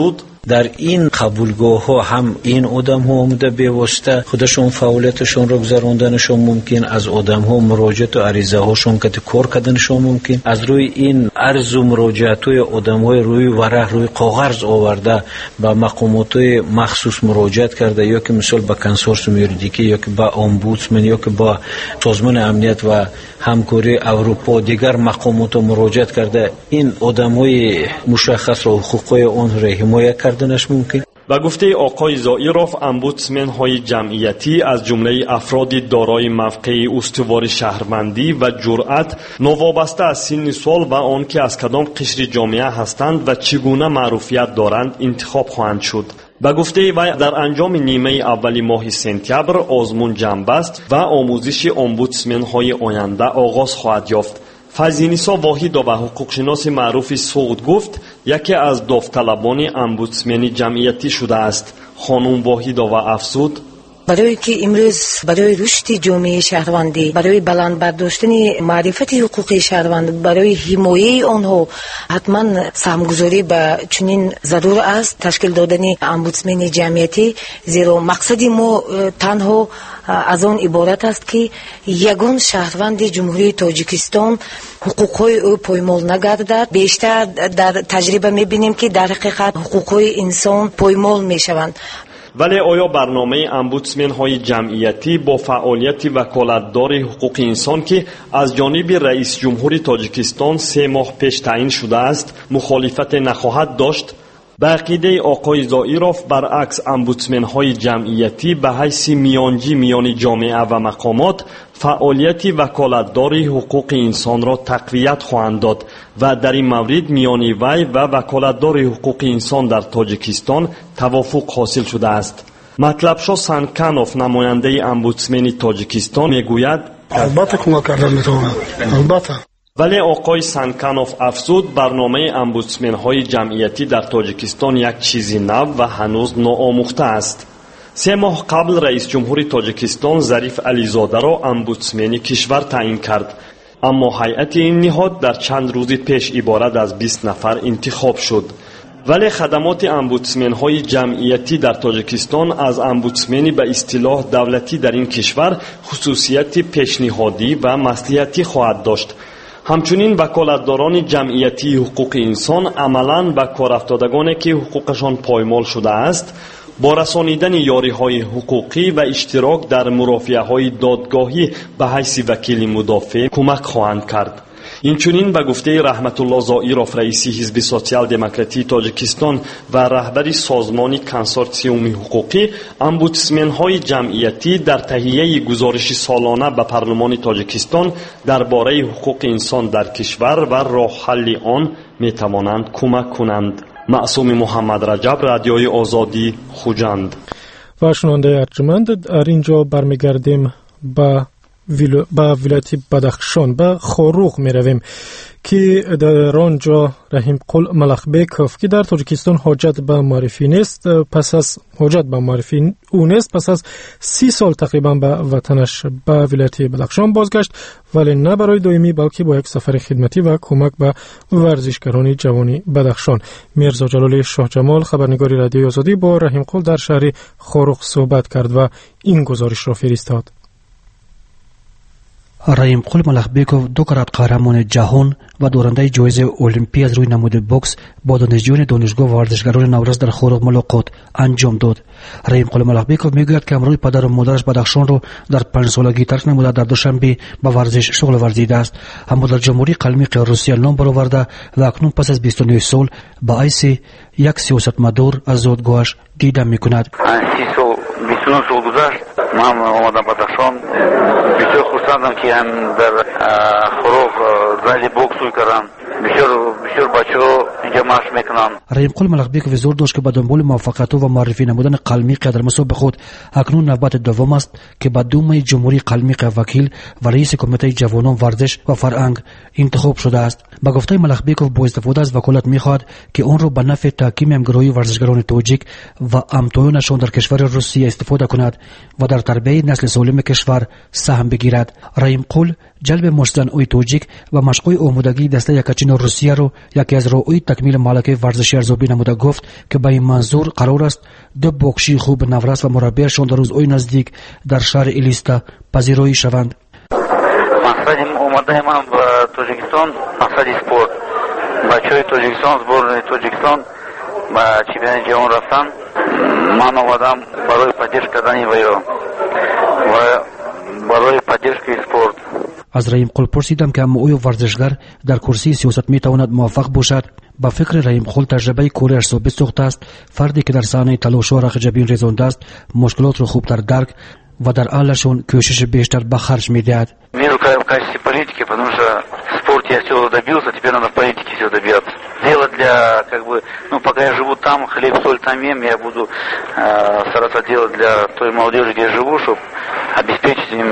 در این قبولگاه ها هم این آدم ها آمده به واسطه خودشون فعالیتشون رو گذراندنشون ممکن، از آدم ها مراجعت و عریضه هاشون که کار کردنشون ممکن، از روی این عرض و مراجعت های آدم های روی ورق روی کاغذ آورده به مقامات های مخصوص مراجعت کرده، یا که مثال به کنسورسیوم یوریدیکی، یا که به امبودسمن، یا که با سازمان امنیت و همکاری اروپا دیگر مقامات مراجعت کرده، این آدمای مشخص را حقوقای آن را حمایت کردنش ممکن. به گفته آقای زائیروف، امبودسمن های جمعیتی از جمله افرادی دارای موقع استوار شهروندی و جرأت نوابسته از سن سال و آن که از کدام قشر جامعه هستند و چگونه معروفیت دارند انتخاب خواهند شد. به گفته وی در انجام نیمه اولی ماه سپتامبر آزمون جنب است و آموزش امبودسمن های آینده آغاز خواهد یافت. فیض‌نیسا واحدова حقوقشناس معروف سعود گفت یکی از داوطلبان امبودسمن جمعیتی شده است. خانم واحدова افزود: برای که امروز برای رشد جامعه شهروندی، برای بلند برداشتن معرفت حقوق شهروند، برای حمایت آنها حتما سهمگذاری به چنین ضرور است تشکیل دادن امبودسمن جمعیتی، زیرا مقصد ما تنها از آن عبارت است که یگان شهروند جمهوری تاجیکستان حقوقهای او پایمال نگردد. بیشتر در تجربه میبینیم که در حقیقت حقوقهای انسان پایمال میشوند. ولی آیا برنامه امبودسمن های جمعیتی با فعالیت وکالتدار حقوق انسان که از جانب رئیس جمهور تاجیکستان 3 ماه پیش تعیین شده است مخالفت نخواهد داشت؟ به عقیده آقای زائیروف برعکس امبودسمن های جمعیتی به حیث میانجی میان جامعه و مقامات فعالیت وکالتدار حقوق انسان را تقویت خواهند داد و در این مورد میان وی و وکالتدار حقوق انسان در تاجیکستان توافق حاصل شده است. مطلبشو سانکانوف نماینده امبودسمن تاجیکستان میگوید: البته کمک کردن میتونه، البته. ولی آقای سانکانوف افزود برنامه امبودسمن های جمعیتی در تاجیکستان یک چیزی نو و هنوز ناآموخته است. 3 ماه قبل رئیس جمهور تاجیکستان ظریف علیزاده را امبودسمن کشور تعیین کرد، اما هیئت این نهاد در چند روز پیش عبارت از 20 نفر انتخاب شد. ولی خدمات امبودسمن های جمعیتی در تاجیکستان از امبودسمن به اصطلاح دولتی در این کشور خصوصیت پیشنهادی و مصلحتی خواهد داشت. همچنین وکالتداران جمعیتی حقوق انسان عملاً به کار افتادگانی که حقوقشان پایمال شده است با رسانیدن یاری‌های حقوقی و اشتراک در مرافعه‌های دادگاهی به حیث وکیل مدافع کمک خواهند کرد. اینچنین به گفته رحمت الله زائیروف رئیس حزب سوسیال دموکراتی تاجیکستان و رهبر سازمان کنسورسیوم حقوقی، امبودسمن های جمعیتی در تهیه گزارش سالانه به پارلمان تاجیکستان درباره حقوق انسان در کشور و راه حل آن می توانند کمک کنند. معصوم محمد رجب، رادیوی آزادی، خوجند. و شنونده ارجمند، در اینجا برمیگردیم به ولایت بدخشان، به خاروق می رویم که در آنجا رحیم قل ملخبیکوف که در تاجیکستان حاجت به معرفی نیست، پس از حاجت به معرفی او نیست، پس از 30 سال تقریبا به وطنش به ولایت بدخشان بازگشت، ولی نه برای دائمی بلکه با یک سفر خدمتی و کمک به ورزشکاران جوانی بدخشان. میرزا جلال شاه جمال، خبرنگار رادیوی آزادی، با رحیم قل در شهر خاروق صحبت کرد و این گزارش را فرستاد. رحیم قل ملخبیکوف 2 کرات قهرمان جهان و دورنده جایزه المپی از روی نمود بوکس با دانشجویان دانشگاه ورزشکاران نوروز در خاروق ملاقات انجام داد. رحیم قل ملخبیکوف میگوید که امروز پدر و مادرش بدخشان را در 5 سالگی ترک نموده در دوشنبه به ورزش شغل ورزیده است، اما در جمهوری قلمق روسیه نام برآورده و اکنون پس از 29 سال با حیث یک سیاستمدار از زادگاهش دیده میکند. 29 سال گذشت، من آمدم بدخشان. بسیار خرسندم که هم در خاروق زیل بوکس کردم. بسیار بچه ها اینجا مشق میکنن. رحیم قل ملخبیکوف زور داشت که به دنبال موفقیت و معرفی نمودن قلمق در مسابقه خود اکنون نوبت دوم است که به دوم جمهوری قلمق وکیل و رئیس کمیته جوانان ورزش و فرهنگ انتخاب شده است. به گفته ملخبیکوف با استفاده از وکالت میخواهد که اون را به نفع تحکیم همگرایی ورزشکاران تاجیک و همتایانشان در کشور روسیه استفاده کند و در تربیت نسل سالم کشور سهم بگیرد. رحیم قل جلب مشت‌زن‌های توجیک و مشق‌های آمادگی دسته یکاچین روسیه رو یکی از راه‌های تکمیل مالکه ورزشی ارزیابی نموده گفت که به این منظور قرار است دو بوکسی خوب نورس و مربیشان در روزهای نزدیک در شهر الیستا پذیرایی شوند. مقصد اومده من به تاجیکستان مقصد اسپورت. بچه‌های تاجیکستان сборной تاجیکستان به چمپیونات جهان رفتن. من اومدم برای поддержка کردن ویران و برای поддержка اسپورت. از رحیم قل پرسیدم که اما اوی ورزشگر در کرسی سیاست میتواند موفق باشد. با فکر رحیم قل تجربه کوری 820 سوخته است. فردی که در صحنه تلاش و رخ جبین ریزانده است مشکلات را خوبتر درک و در حلشون کوشش بیشتر به خرج میدهد. Миру в качестве политики, потому что в спорте я всего добился, теперь надо в политике все добиваться. Дело для, пока я живу там, хлеб, соль там ем, я буду стараться делать для той молодежи, где я живу, чтобы обеспечить им,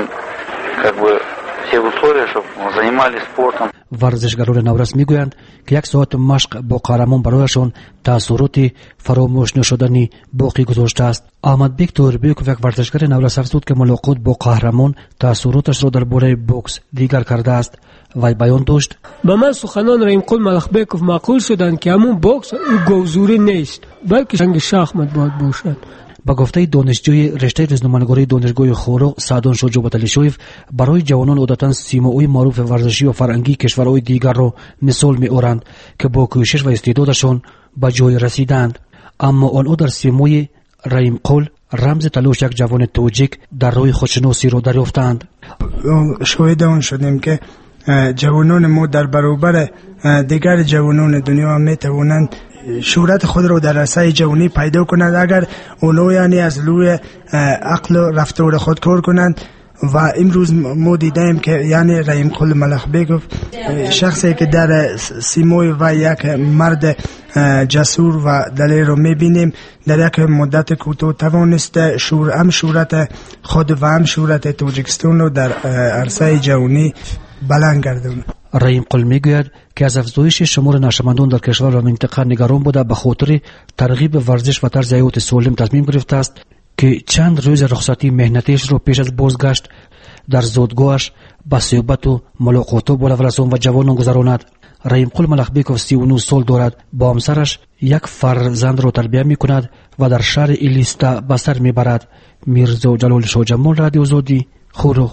все условия, чтобы занимались спортом. ورزشگران نورس میگویند که یک ساعت مشق با قهرمان برایشان تأثیراتی فراموش نشدنی باقی گذاشته است. احمد بیگ توربیوکوف یک ورزشگر نورس افزود که ملاقات با قهرمان تأثیراتش را درباره بوکس دیگر کرده است. وی بیان داشت: با من سخنان رحیم قل ملخبیکوف معقول شدند که همون بوکس گوزوری نیست بلکه جنگ شахмат باید باشد. با گفته دانشجوی رشته روزنامه‌نگاری دانشگاه خورق سعدان شجاع علیشویف برای جوانان عادتاً سیمای معروف ورزشی و فرهنگی کشورهای دیگر را مثال می‌آورند که با کوشش و استعدادشان به جای رسیدند، اما آنها در سیمای رحیم قل رمز تلاش یک جوان توجیک در راه خودشناسی را دریافتند. شاهد آن شدیم که جوانان ما در برابر دیگر جوانان دنیا می‌توانند شهرت خود را در عرصه جهانی پیدا کنند اگر اونها یعنی از روی عقل و رفتار خود کار کنند. و امروز ما دیدیم که یعنی رحیم قل ملخبیکوف شخصی که در سیمای و یک مرد جسور و دلیر رو میبینیم در یک مدت کوتاه توانسته شهرت خود و هم شهرت تاجیکستان رو در عرصه جهانی بلند گرداند. رحیم قل میگوید که از افزایش شمار نقشمندان در کشور و منطقه نگران بوده به خاطر ترغیب ورزش و طرز حیات سالم تصمیم گرفته است که چند روز رخصتی مهنتیش رو پیش از بازگشت در زادگاهش با صحبت و ملاقات با اولسان و جوانان گذراند. رحیم قل ملخبیکوف 39 سال دارد. با همسرش یک فرزند را تربیت میکند و در شهر الیستا به سر میبرد. میرزا جلال شاه جمال، رادیو آزادی، خورق.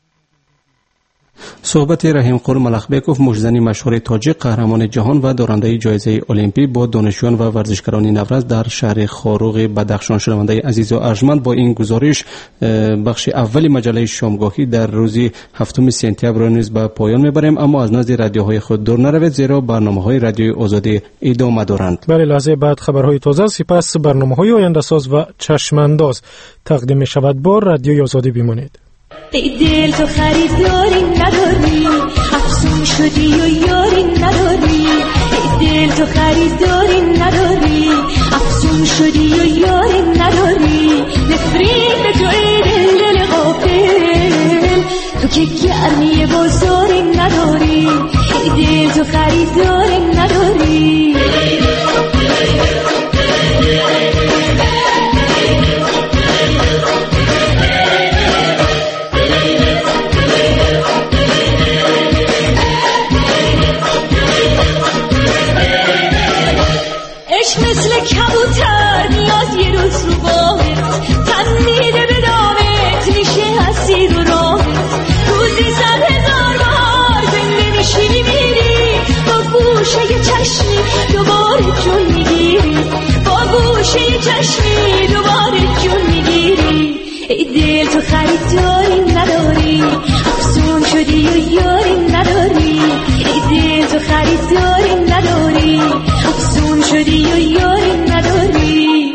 صحبت رحیم قل ملخبیکوف مشتزنی مشهور تاجیک قهرمان جهان و دارنده جایزه المپی با دانشجویان و ورزشکاران نورس در شهر خاروق بدخشان. شنونده عزیز و ارجمند، با این گزارش بخش اول مجله شامگاهی در روز 7 سپتامبر نیز به پایان میبریم، اما از نزد رادیوهای خود دور نروید زیرا برنامه‌های رادیوی آزادی ادامه دارند. بله، لحظه بعد خبرهای تازه، سپس برنامه‌های آینده ساز و چشمانداز تقدیم می‌شود. با رادیوی آزادی بمانید. ای دل تو خریداری نداری، افسون شدی و یاری نداری. ای دل تو خریداری نداری، افسون شدی و یاری نداری. نفرین به تو ای دل غافل، تو که گرمی بازاری نداری. ای دل تو خریداری نداری. مثل کبوتر نیاز یه روز رو باهت، تن میده به دامت، میشه اسیر و راهت. روزی 100,000 بار زنده میشی میمیری، با گوشه چشمی دوباره جون میگیری. با گوشه چشمی دوباره جون میگیری. ای دل تو خریداری نداری، افسون شدی و یاری نداری. ای دل تو خریداری نداری، افسون شدی و یاری نداری.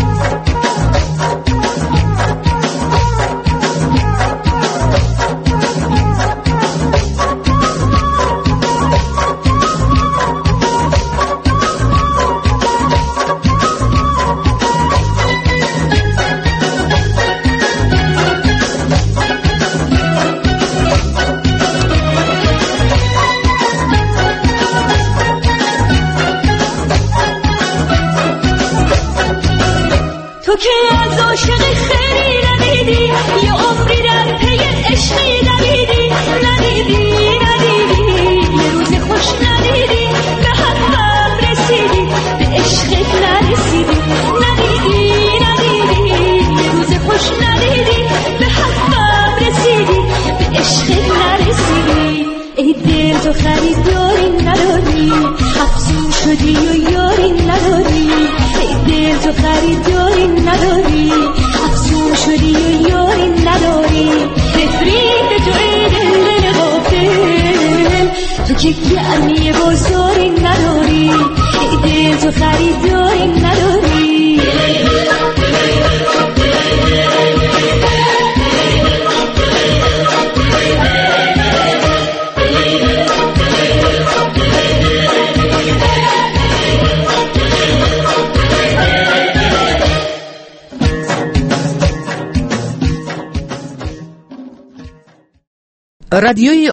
تو که از عاشق خیلی ندیدی، یه عمری در پی عشقی دویدی. ندیدی تو خریداری نداری افسون شدی و یاری نداری دل تو خریداری نداری افسون شدی و یاری نداری نفرین تو دل غافل تو که گرمی بازاری نداری دل تو خریداری نداری رادیوی